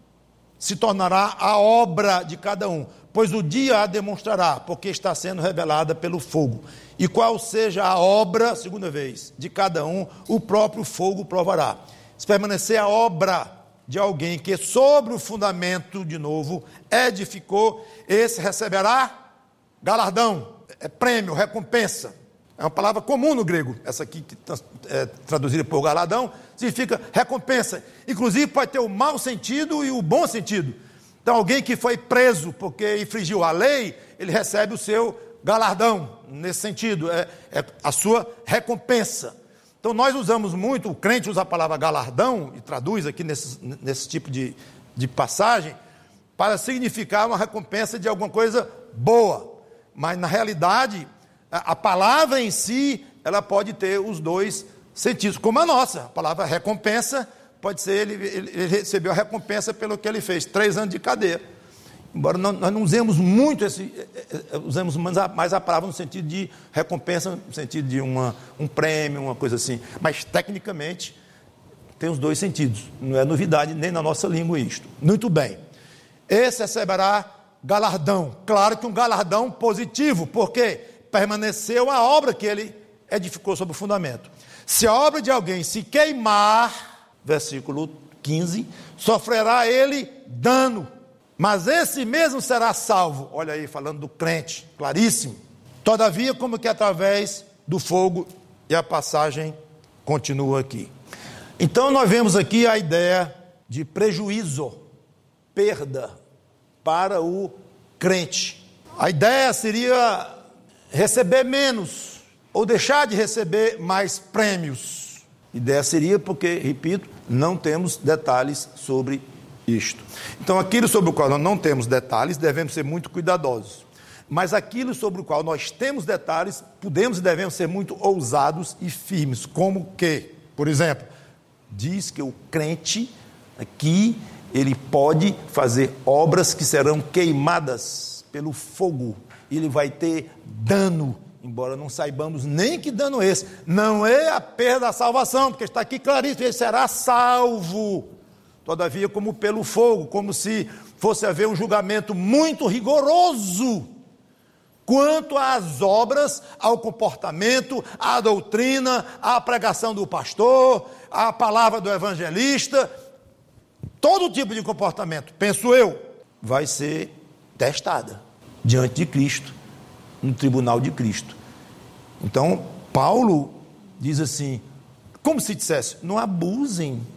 se tornará a obra de cada um, pois o dia a demonstrará, porque está sendo revelada pelo fogo. E qual seja a obra, segunda vez, de cada um, o próprio fogo provará. Se permanecer a obra de alguém que sobre o fundamento, de novo, edificou, esse receberá galardão, prêmio, recompensa. É uma palavra comum no grego, essa aqui que é traduzida por galardão, significa recompensa. Inclusive pode ter o mau sentido e o bom sentido. Então alguém que foi preso porque infringiu a lei, ele recebe o seu galardão, nesse sentido, é a sua recompensa. Então nós usamos muito, o crente usa a palavra galardão, e traduz aqui nesse tipo de passagem, para significar uma recompensa de alguma coisa boa. Mas na realidade, a palavra em si, ela pode ter os dois sentidos, como a nossa. A palavra recompensa pode ser, ele recebeu a recompensa pelo que ele fez, 3 anos de cadeia. Embora nós não usemos muito usamos mais a palavra no sentido de recompensa, no sentido de um prêmio, uma coisa assim. Mas, tecnicamente, tem os 2 sentidos. Não é novidade nem na nossa língua isto. Muito bem. Esse receberá galardão. Claro que um galardão positivo, porque permaneceu a obra que ele edificou sobre o fundamento. Se a obra de alguém se queimar, versículo 15, sofrerá ele dano, mas esse mesmo será salvo. Olha aí, falando do crente, claríssimo. Todavia, como que através do fogo, e a passagem continua aqui. Então, nós vemos aqui a ideia de prejuízo, perda para o crente. A ideia seria receber menos, ou deixar de receber mais prêmios. A ideia seria porque, repito, não temos detalhes sobre isto. Então, aquilo sobre o qual nós não temos detalhes, devemos ser muito cuidadosos. Mas aquilo sobre o qual nós temos detalhes, podemos e devemos ser muito ousados e firmes. Como que, por exemplo, diz que o crente aqui, ele pode fazer obras que serão queimadas pelo fogo. Ele vai ter dano, embora não saibamos nem que dano é esse. Não é a perda da salvação, porque está aqui claríssimo, ele será salvo. Todavia, como pelo fogo, como se fosse haver um julgamento muito rigoroso quanto às obras, ao comportamento, à doutrina, à pregação do pastor, à palavra do evangelista. Todo tipo de comportamento, penso eu, vai ser testada diante de Cristo, no tribunal de Cristo. Então, Paulo diz assim, como se dissesse, não abusem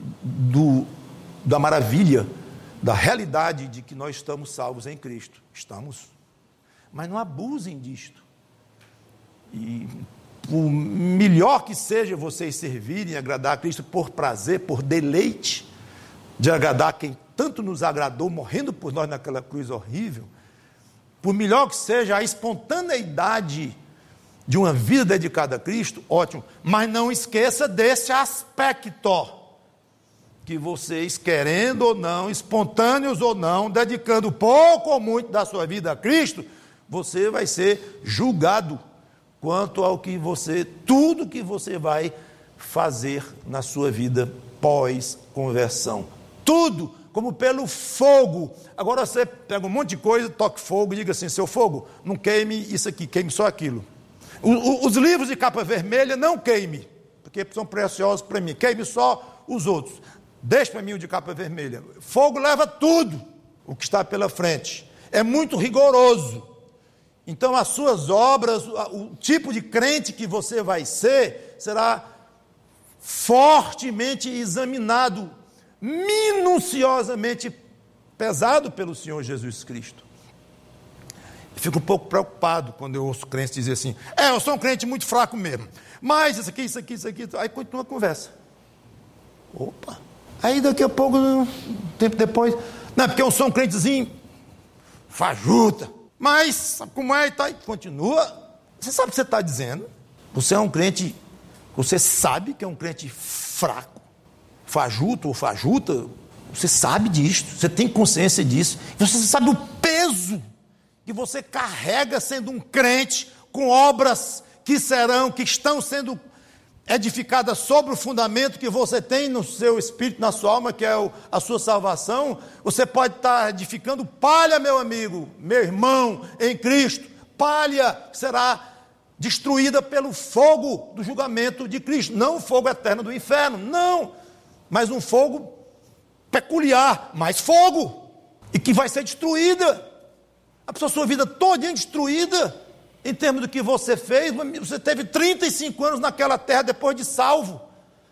da maravilha, da realidade de que nós estamos salvos em Cristo. Estamos. Mas não abusem disto. E por melhor que seja vocês servirem e agradar a Cristo por prazer, por deleite, de agradar quem tanto nos agradou, morrendo por nós naquela cruz horrível, por melhor que seja a espontaneidade de uma vida dedicada a Cristo, ótimo, mas não esqueça desse aspecto, que vocês, querendo ou não, espontâneos ou não, dedicando pouco ou muito da sua vida a Cristo, você vai ser julgado quanto ao que tudo que você vai fazer na sua vida pós-conversão. Tudo, como pelo fogo. Agora você pega um monte de coisa, toque fogo e diga assim, seu fogo, não queime isso aqui, queime só aquilo. Os livros de capa vermelha, não queime, porque são preciosos para mim, queime só os outros. Deixa para mim o de capa vermelha. Fogo leva tudo o que está pela frente. É muito rigoroso. Então, as suas obras, o tipo de crente que você vai ser, será fortemente examinado, minuciosamente pesado pelo Senhor Jesus Cristo. Eu fico um pouco preocupado quando eu ouço crentes dizer assim, eu sou um crente muito fraco mesmo, mas isso aqui, aí continua a conversa. Opa! Aí daqui a pouco, um tempo depois, não, porque eu sou um crentezinho fajuta, mas sabe como é e tá, e continua. Você sabe o que você está dizendo? Você é um crente, você sabe que é um crente fraco, fajuto ou fajuta, você sabe disso, você tem consciência disso, você sabe o peso que você carrega sendo um crente com obras que estão sendo edificada sobre o fundamento que você tem no seu espírito, na sua alma, que é a sua salvação. Você pode estar edificando palha, meu amigo, meu irmão em Cristo. Palha será destruída pelo fogo do julgamento de Cristo. Não o fogo eterno do inferno, não. Mas um fogo peculiar, mas fogo. E que vai ser destruída. A sua vida toda destruída. Em termos do que você fez, você teve 35 anos naquela terra depois de salvo.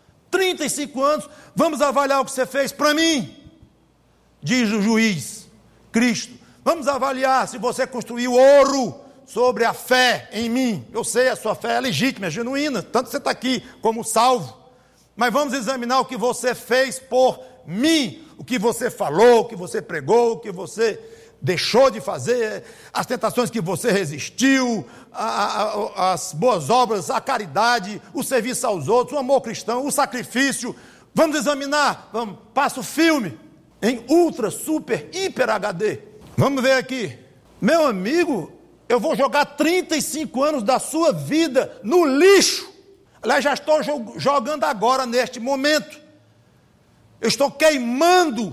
35 anos, vamos avaliar o que você fez para mim, diz o juiz, Cristo. Vamos avaliar se você construiu ouro sobre a fé em mim. Eu sei, a sua fé é legítima, é genuína, tanto você está aqui como salvo. Mas vamos examinar o que você fez por mim, o que você falou, o que você pregou, o que você deixou de fazer, as tentações que você resistiu, as boas obras, a caridade, o serviço aos outros, o amor cristão, o sacrifício. Vamos examinar, passa o filme em ultra, super, hiper HD. Vamos ver aqui. Meu amigo, eu vou jogar 35 anos da sua vida no lixo. Aliás, já estou jogando agora, neste momento. Eu estou queimando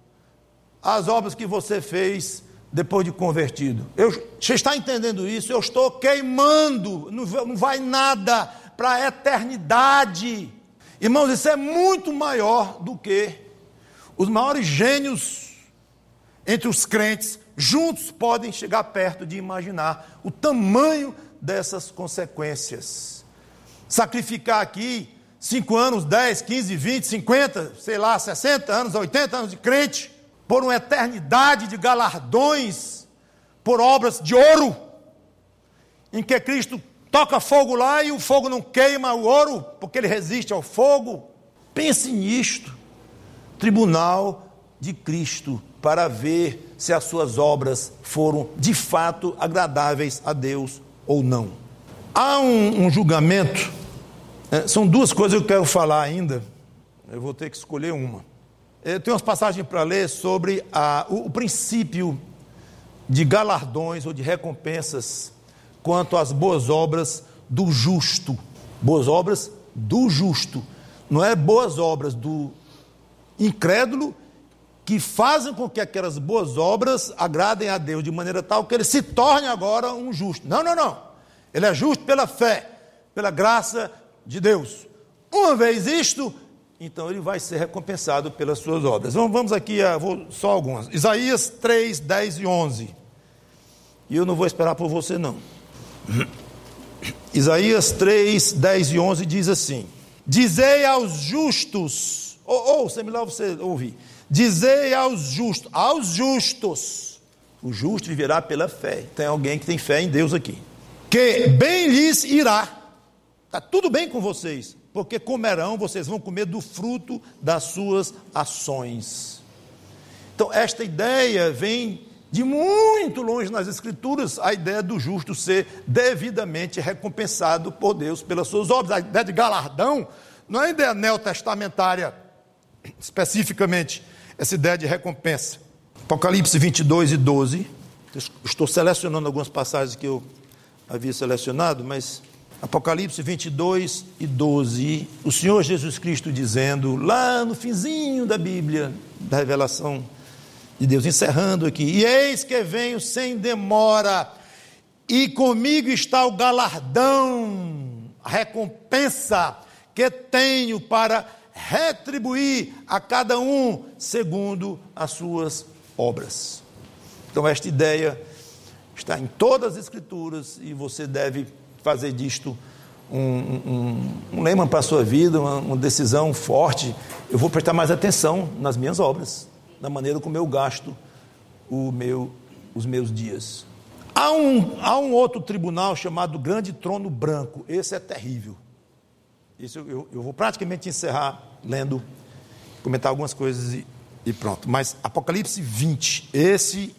as obras que você fez depois de convertido. Você está entendendo isso? Eu estou queimando, não vai nada para a eternidade. Irmãos, isso é muito maior do que os maiores gênios entre os crentes juntos podem chegar perto de imaginar o tamanho dessas consequências. Sacrificar aqui 5 anos, 10, 15, 20, 50, sei lá, 60 anos, 80 anos de crente, por uma eternidade de galardões, por obras de ouro, em que Cristo toca fogo lá e o fogo não queima o ouro, porque ele resiste ao fogo. Pense nisto, tribunal de Cristo, para ver se as suas obras foram de fato agradáveis a Deus ou não. Há um julgamento, são duas coisas que eu quero falar ainda, eu vou ter que escolher uma. Eu tenho umas passagens para ler sobre o princípio de galardões ou de recompensas quanto às boas obras do justo. Boas obras do justo. Não é boas obras do incrédulo que fazem com que aquelas boas obras agradem a Deus de maneira tal que ele se torne agora um justo. Não. Ele é justo pela fé, pela graça de Deus. Uma vez isto, então ele vai ser recompensado pelas suas obras. Vamos aqui, só algumas. Isaías 3, 10 e 11. E eu não vou esperar por você não. Isaías 3, 10 e 11 diz assim: dizei aos justos, ouça melhor você ouvir, dizei aos justos, o justo viverá pela fé. Tem alguém que tem fé em Deus aqui, que bem lhes irá, está tudo bem com vocês, porque comerão, vocês vão comer do fruto das suas ações. Então esta ideia vem de muito longe nas Escrituras, a ideia do justo ser devidamente recompensado por Deus pelas suas obras. A ideia de galardão não é a ideia neotestamentária, especificamente, essa ideia de recompensa. Apocalipse 22 e 12, estou selecionando algumas passagens que eu havia selecionado, mas Apocalipse 22 e 12, o Senhor Jesus Cristo dizendo, lá no finzinho da Bíblia, da revelação de Deus, encerrando aqui: e eis que venho sem demora, e comigo está o galardão, a recompensa que tenho para retribuir a cada um segundo as suas obras. Então esta ideia está em todas as Escrituras e você deve fazer disto um lema para a sua vida, uma decisão forte. Eu vou prestar mais atenção nas minhas obras, na maneira como eu gasto os meus dias. Há um outro tribunal chamado Grande Trono Branco. Esse é terrível. Isso eu vou praticamente encerrar lendo, comentar algumas coisas e pronto. Mas Apocalipse 20, esse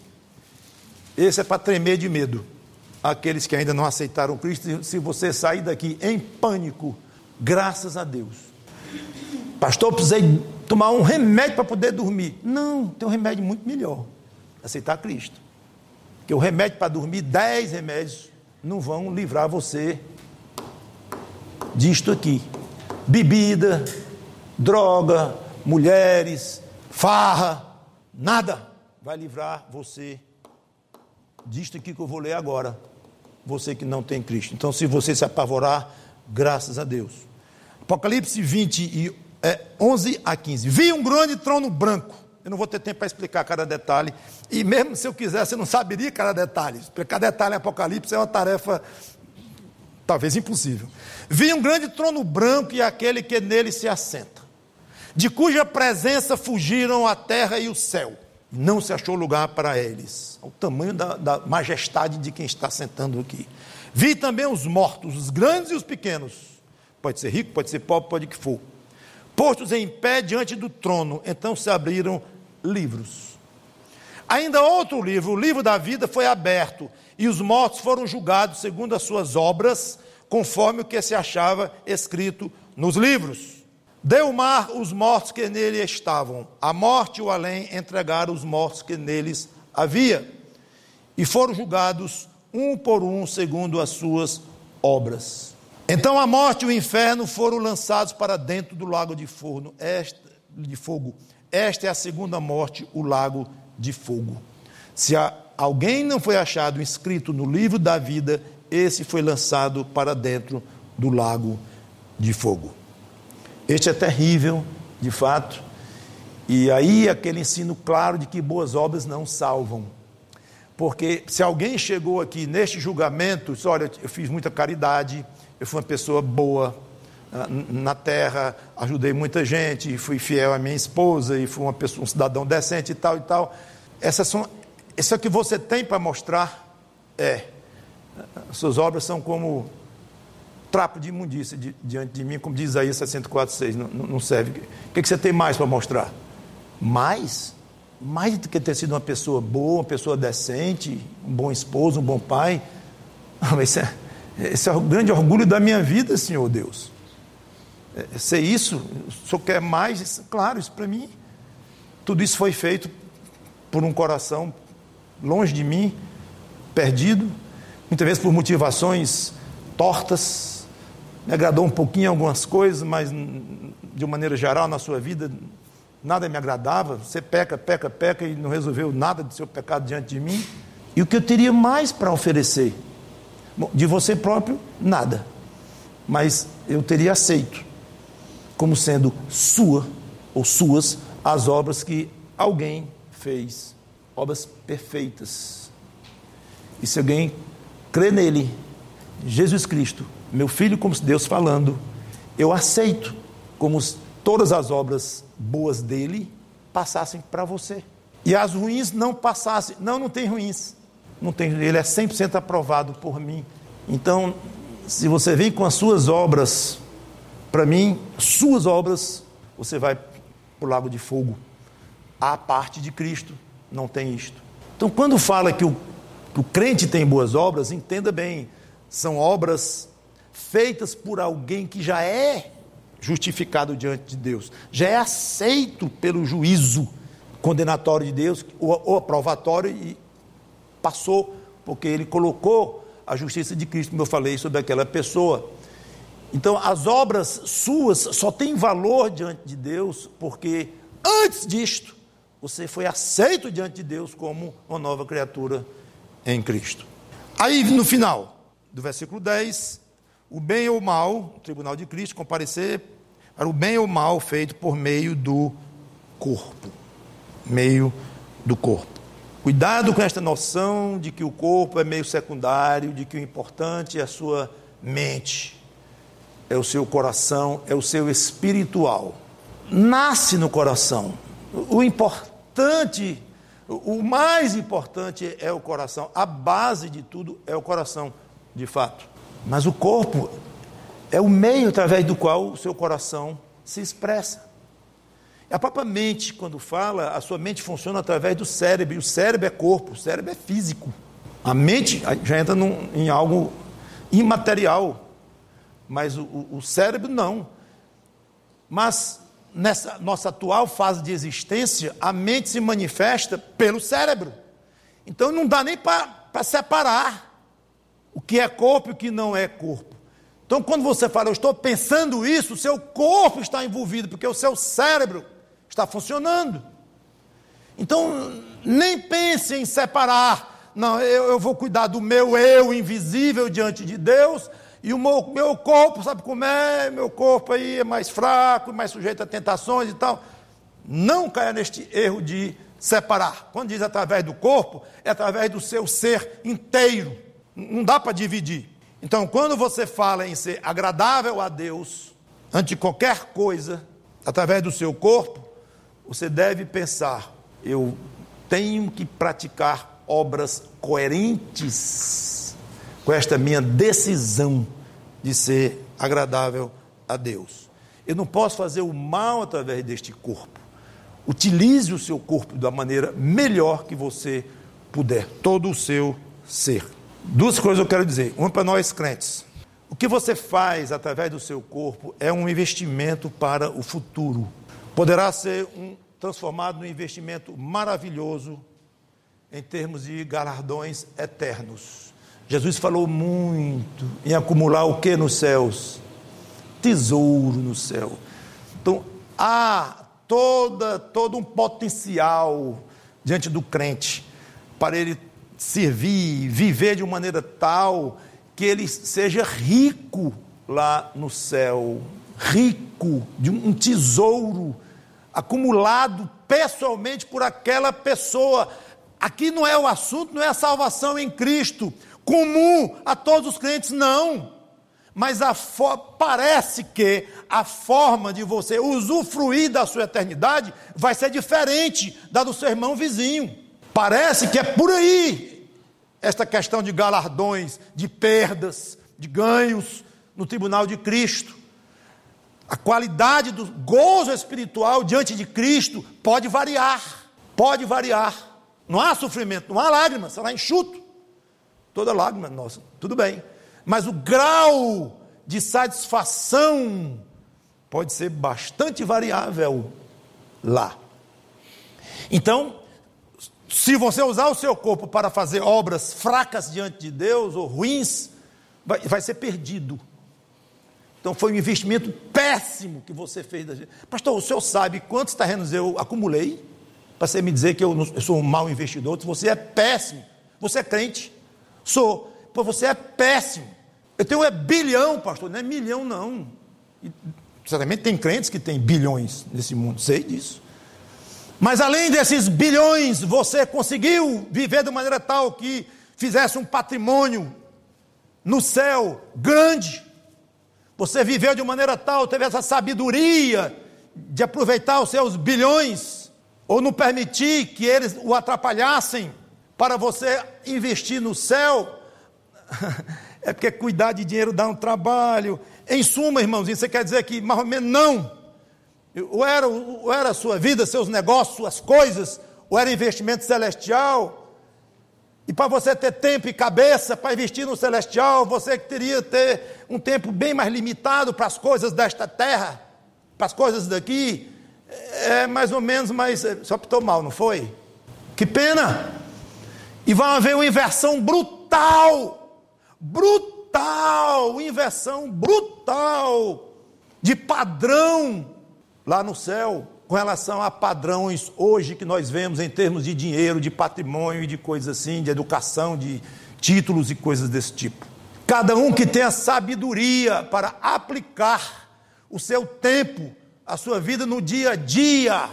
é para tremer de medo. Aqueles que ainda não aceitaram Cristo, se você sair daqui em pânico, graças a Deus. Pastor, eu precisei tomar um remédio para poder dormir. Não, tem um remédio muito melhor: aceitar Cristo. Porque o remédio para dormir, 10 remédios, não vão livrar você disto aqui. Bebida, droga, mulheres, farra, nada vai livrar você disto aqui que eu vou ler agora. Você que não tem Cristo. Então, se você se apavorar, graças a Deus. Apocalipse 20, 11 a 15. Vi um grande trono branco. Eu não vou ter tempo para explicar cada detalhe. E mesmo se eu quisesse, eu não saberia cada detalhe. Explicar detalhe em Apocalipse é uma tarefa talvez impossível. Vi um grande trono branco e aquele que nele se assenta, de cuja presença fugiram a terra e o céu. Não se achou lugar para eles. O tamanho da majestade de quem está sentando aqui. Vi também os mortos, os grandes e os pequenos. Pode ser rico, pode ser pobre, pode o que for. Postos em pé diante do trono. Então se abriram livros. Ainda outro livro, o livro da vida, foi aberto, e os mortos foram julgados segundo as suas obras, conforme o que se achava escrito nos livros. Deu o mar os mortos que nele estavam, a morte e o além entregaram os mortos que neles havia, e foram julgados um por um segundo as suas obras. Então a morte e o inferno foram lançados para dentro do lago de fogo. Esta é a segunda morte, o lago de fogo. Se alguém não foi achado inscrito no livro da vida, esse foi lançado para dentro do lago de fogo. Este é terrível, de fato, e aí aquele ensino claro de que boas obras não salvam. Porque se alguém chegou aqui neste julgamento, disse, olha, eu fiz muita caridade, eu fui uma pessoa boa na terra, ajudei muita gente, fui fiel à minha esposa, e fui um cidadão decente e tal e tal. Isso que você tem para mostrar suas obras são como trapo de imundícia diante de mim, como diz Isaías 64:6, não serve. O que você tem mais para mostrar? Mais do que ter sido uma pessoa boa, uma pessoa decente, um bom esposo, um bom pai. Esse é o grande orgulho da minha vida, Senhor Deus. Ser isso, o Senhor quer mais? Claro, isso para mim. Tudo isso foi feito por um coração longe de mim, perdido, muitas vezes por motivações tortas. Me agradou um pouquinho algumas coisas, mas de uma maneira geral na sua vida nada me agradava. Você peca e não resolveu nada do seu pecado diante de mim. E o que eu teria mais para oferecer? Bom, de você próprio, nada. Mas eu teria aceito como sendo sua ou suas as obras que alguém fez, obras perfeitas. E se alguém crê nele, Jesus Cristo, meu Filho, como Deus falando, eu aceito como todas as obras boas dele passassem para você. E as ruins não passassem. Não tem ruins. Não tem, ele é 100% aprovado por mim. Então, se você vem com as suas obras para mim, suas obras, você vai para o lago de fogo. A parte de Cristo não tem isto. Então, quando fala que o crente tem boas obras, entenda bem, são obras feitas por alguém que já é justificado diante de Deus, já é aceito pelo juízo condenatório de Deus, ou aprovatório, e passou, porque ele colocou a justiça de Cristo, como eu falei, sobre aquela pessoa. Então, as obras suas só têm valor diante de Deus, porque antes disto, você foi aceito diante de Deus como uma nova criatura em Cristo. Aí, no final do versículo 10, o bem ou o mal, o tribunal de Cristo, comparecer para o bem ou o mal feito por meio do corpo. Meio do corpo. Cuidado com esta noção de que o corpo é meio secundário, de que o importante é a sua mente, é o seu coração, é o seu espiritual. Nasce no coração. O importante, o mais importante é o coração. A base de tudo é o coração, de fato. Mas o corpo é o meio através do qual o seu coração se expressa. A própria mente, quando fala, a sua mente funciona através do cérebro, e o cérebro é corpo, o cérebro é físico. A mente já entra em algo imaterial, mas o cérebro não. Mas nessa nossa atual fase de existência, a mente se manifesta pelo cérebro. Então não dá nem para separar o que é corpo e o que não é corpo. Então quando você fala, eu estou pensando isso, o seu corpo está envolvido, porque o seu cérebro está funcionando. Então nem pense em separar. Não, eu vou cuidar do meu eu invisível diante de Deus, e o meu corpo, sabe como é? Meu corpo aí é mais fraco, mais sujeito a tentações e tal. Não caia neste erro de separar. Quando diz através do corpo, é através do seu ser inteiro. Não dá para dividir. Então, quando você fala em ser agradável a Deus, ante qualquer coisa, através do seu corpo, você deve pensar, eu tenho que praticar obras coerentes com esta minha decisão de ser agradável a Deus. Eu não posso fazer o mal através deste corpo. Utilize o seu corpo da maneira melhor que você puder, todo o seu ser. Duas coisas eu quero dizer, uma para nós crentes. O que você faz através do seu corpo é um investimento para o futuro. Poderá ser transformado num investimento maravilhoso em termos de galardões eternos. Jesus falou muito em acumular o que nos céus? Tesouro no céu. Então, há todo um potencial diante do crente para ele servir, viver de uma maneira tal que ele seja rico lá no céu, rico de um tesouro acumulado pessoalmente por aquela pessoa. Aqui não é o assunto, não é a salvação em Cristo, comum a todos os crentes, não. Mas parece que a forma de você usufruir da sua eternidade vai ser diferente da do seu irmão vizinho. Parece que é por aí esta questão de galardões, de perdas, de ganhos no tribunal de Cristo. A qualidade do gozo espiritual diante de Cristo pode variar. Pode variar. Não há sofrimento, não há lágrimas, será enxuto. Toda lágrima, nossa, tudo bem. Mas o grau de satisfação pode ser bastante variável lá. Então, se você usar o seu corpo para fazer obras fracas diante de Deus, ou ruins, vai ser perdido. Então foi um investimento péssimo que você fez. Pastor, o senhor sabe quantos terrenos eu acumulei? Para você me dizer que eu sou um mau investidor? Você é péssimo. Você é crente? Sou. Pois você é péssimo. Eu tenho bilhão, pastor, não é milhão não. E, certamente tem crentes que têm bilhões nesse mundo, sei disso. Mas além desses bilhões, você conseguiu viver de maneira tal que fizesse um patrimônio no céu grande. Você viveu de maneira tal, teve essa sabedoria de aproveitar os seus bilhões, ou não permitir que eles o atrapalhassem para você investir no céu. É porque cuidar de dinheiro dá um trabalho. Em suma, irmãozinho, você quer dizer que mais ou menos não? Ou era a sua vida, seus negócios, suas coisas, ou era investimento celestial? E para você ter tempo e cabeça para investir no celestial, você teria que ter um tempo bem mais limitado para as coisas desta terra, para as coisas daqui. É mais ou menos, mas você optou mal, não foi? Que pena! E vai haver uma inversão brutal, inversão brutal de padrão lá no céu, com relação a padrões hoje que nós vemos em termos de dinheiro, de patrimônio e de coisas assim, de educação, de títulos e coisas desse tipo. Cada um que tem a sabedoria para aplicar o seu tempo, a sua vida no dia a dia,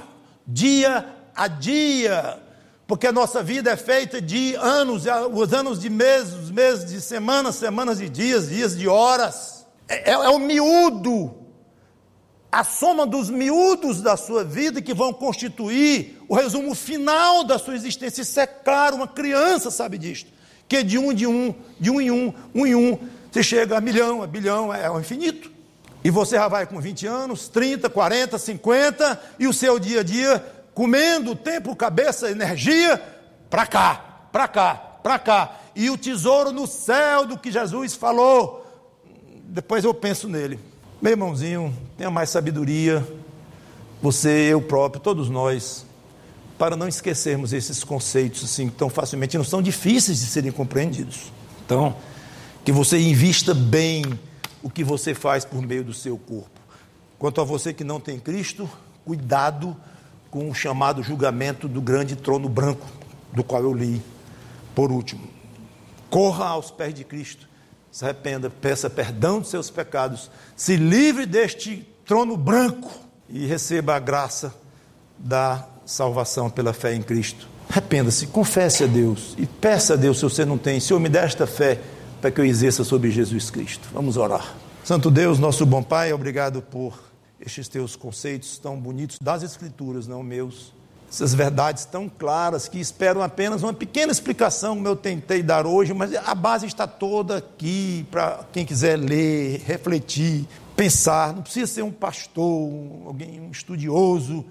porque a nossa vida é feita de anos, os anos de meses, os meses de semanas, semanas de dias, dias de horas. É o miúdo, a soma dos miúdos da sua vida que vão constituir o resumo final da sua existência. Isso é claro, uma criança sabe disto, que de um em um, você chega a milhão, a bilhão, é o infinito. E você já vai com 20 anos, 30, 40, 50, e o seu dia a dia comendo tempo, cabeça, energia, para cá. E o tesouro no céu do que Jesus falou. Depois eu penso nele. Meu irmãozinho, tenha mais sabedoria, você, eu próprio, todos nós, para não esquecermos esses conceitos assim tão facilmente, não são difíceis de serem compreendidos. Então, que você invista bem o que você faz por meio do seu corpo. Quanto a você que não tem Cristo, cuidado com o chamado julgamento do grande trono branco, do qual eu li por último. Corra aos pés de Cristo, se arrependa, peça perdão dos seus pecados, se livre deste trono branco e receba a graça da salvação pela fé em Cristo. Arrependa-se, confesse a Deus e peça a Deus, se você não tem, Senhor, me dê esta fé para que eu exerça sobre Jesus Cristo. Vamos orar. Santo Deus, nosso bom Pai, obrigado por estes teus conceitos tão bonitos das Escrituras, não meus. Essas verdades tão claras que esperam apenas uma pequena explicação, como eu tentei dar hoje, mas a base está toda aqui para quem quiser ler, refletir, pensar. Não precisa ser um pastor, alguém, um estudioso.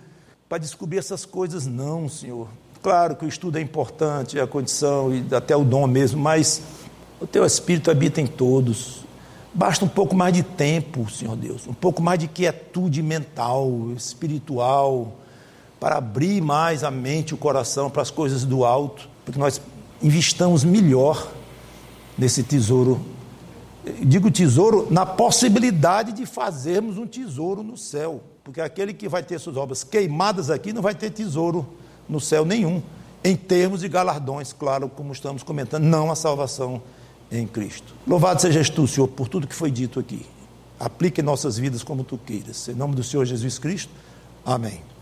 para descobrir essas coisas, não, Senhor. Claro que o estudo é importante, a condição e até o dom mesmo, mas o Teu Espírito habita em todos. Basta um pouco mais de tempo, Senhor Deus, um pouco mais de quietude mental, espiritual, para abrir mais a mente e o coração para as coisas do alto, para que nós investamos melhor nesse tesouro. Digo tesouro na possibilidade de fazermos um tesouro no céu, porque aquele que vai ter suas obras queimadas aqui não vai ter tesouro no céu nenhum, em termos de galardões, claro, como estamos comentando, não a salvação em Cristo. Louvado sejas Tu, Senhor, por tudo que foi dito aqui. Aplique em nossas vidas como Tu queiras. Em nome do Senhor Jesus Cristo. Amém.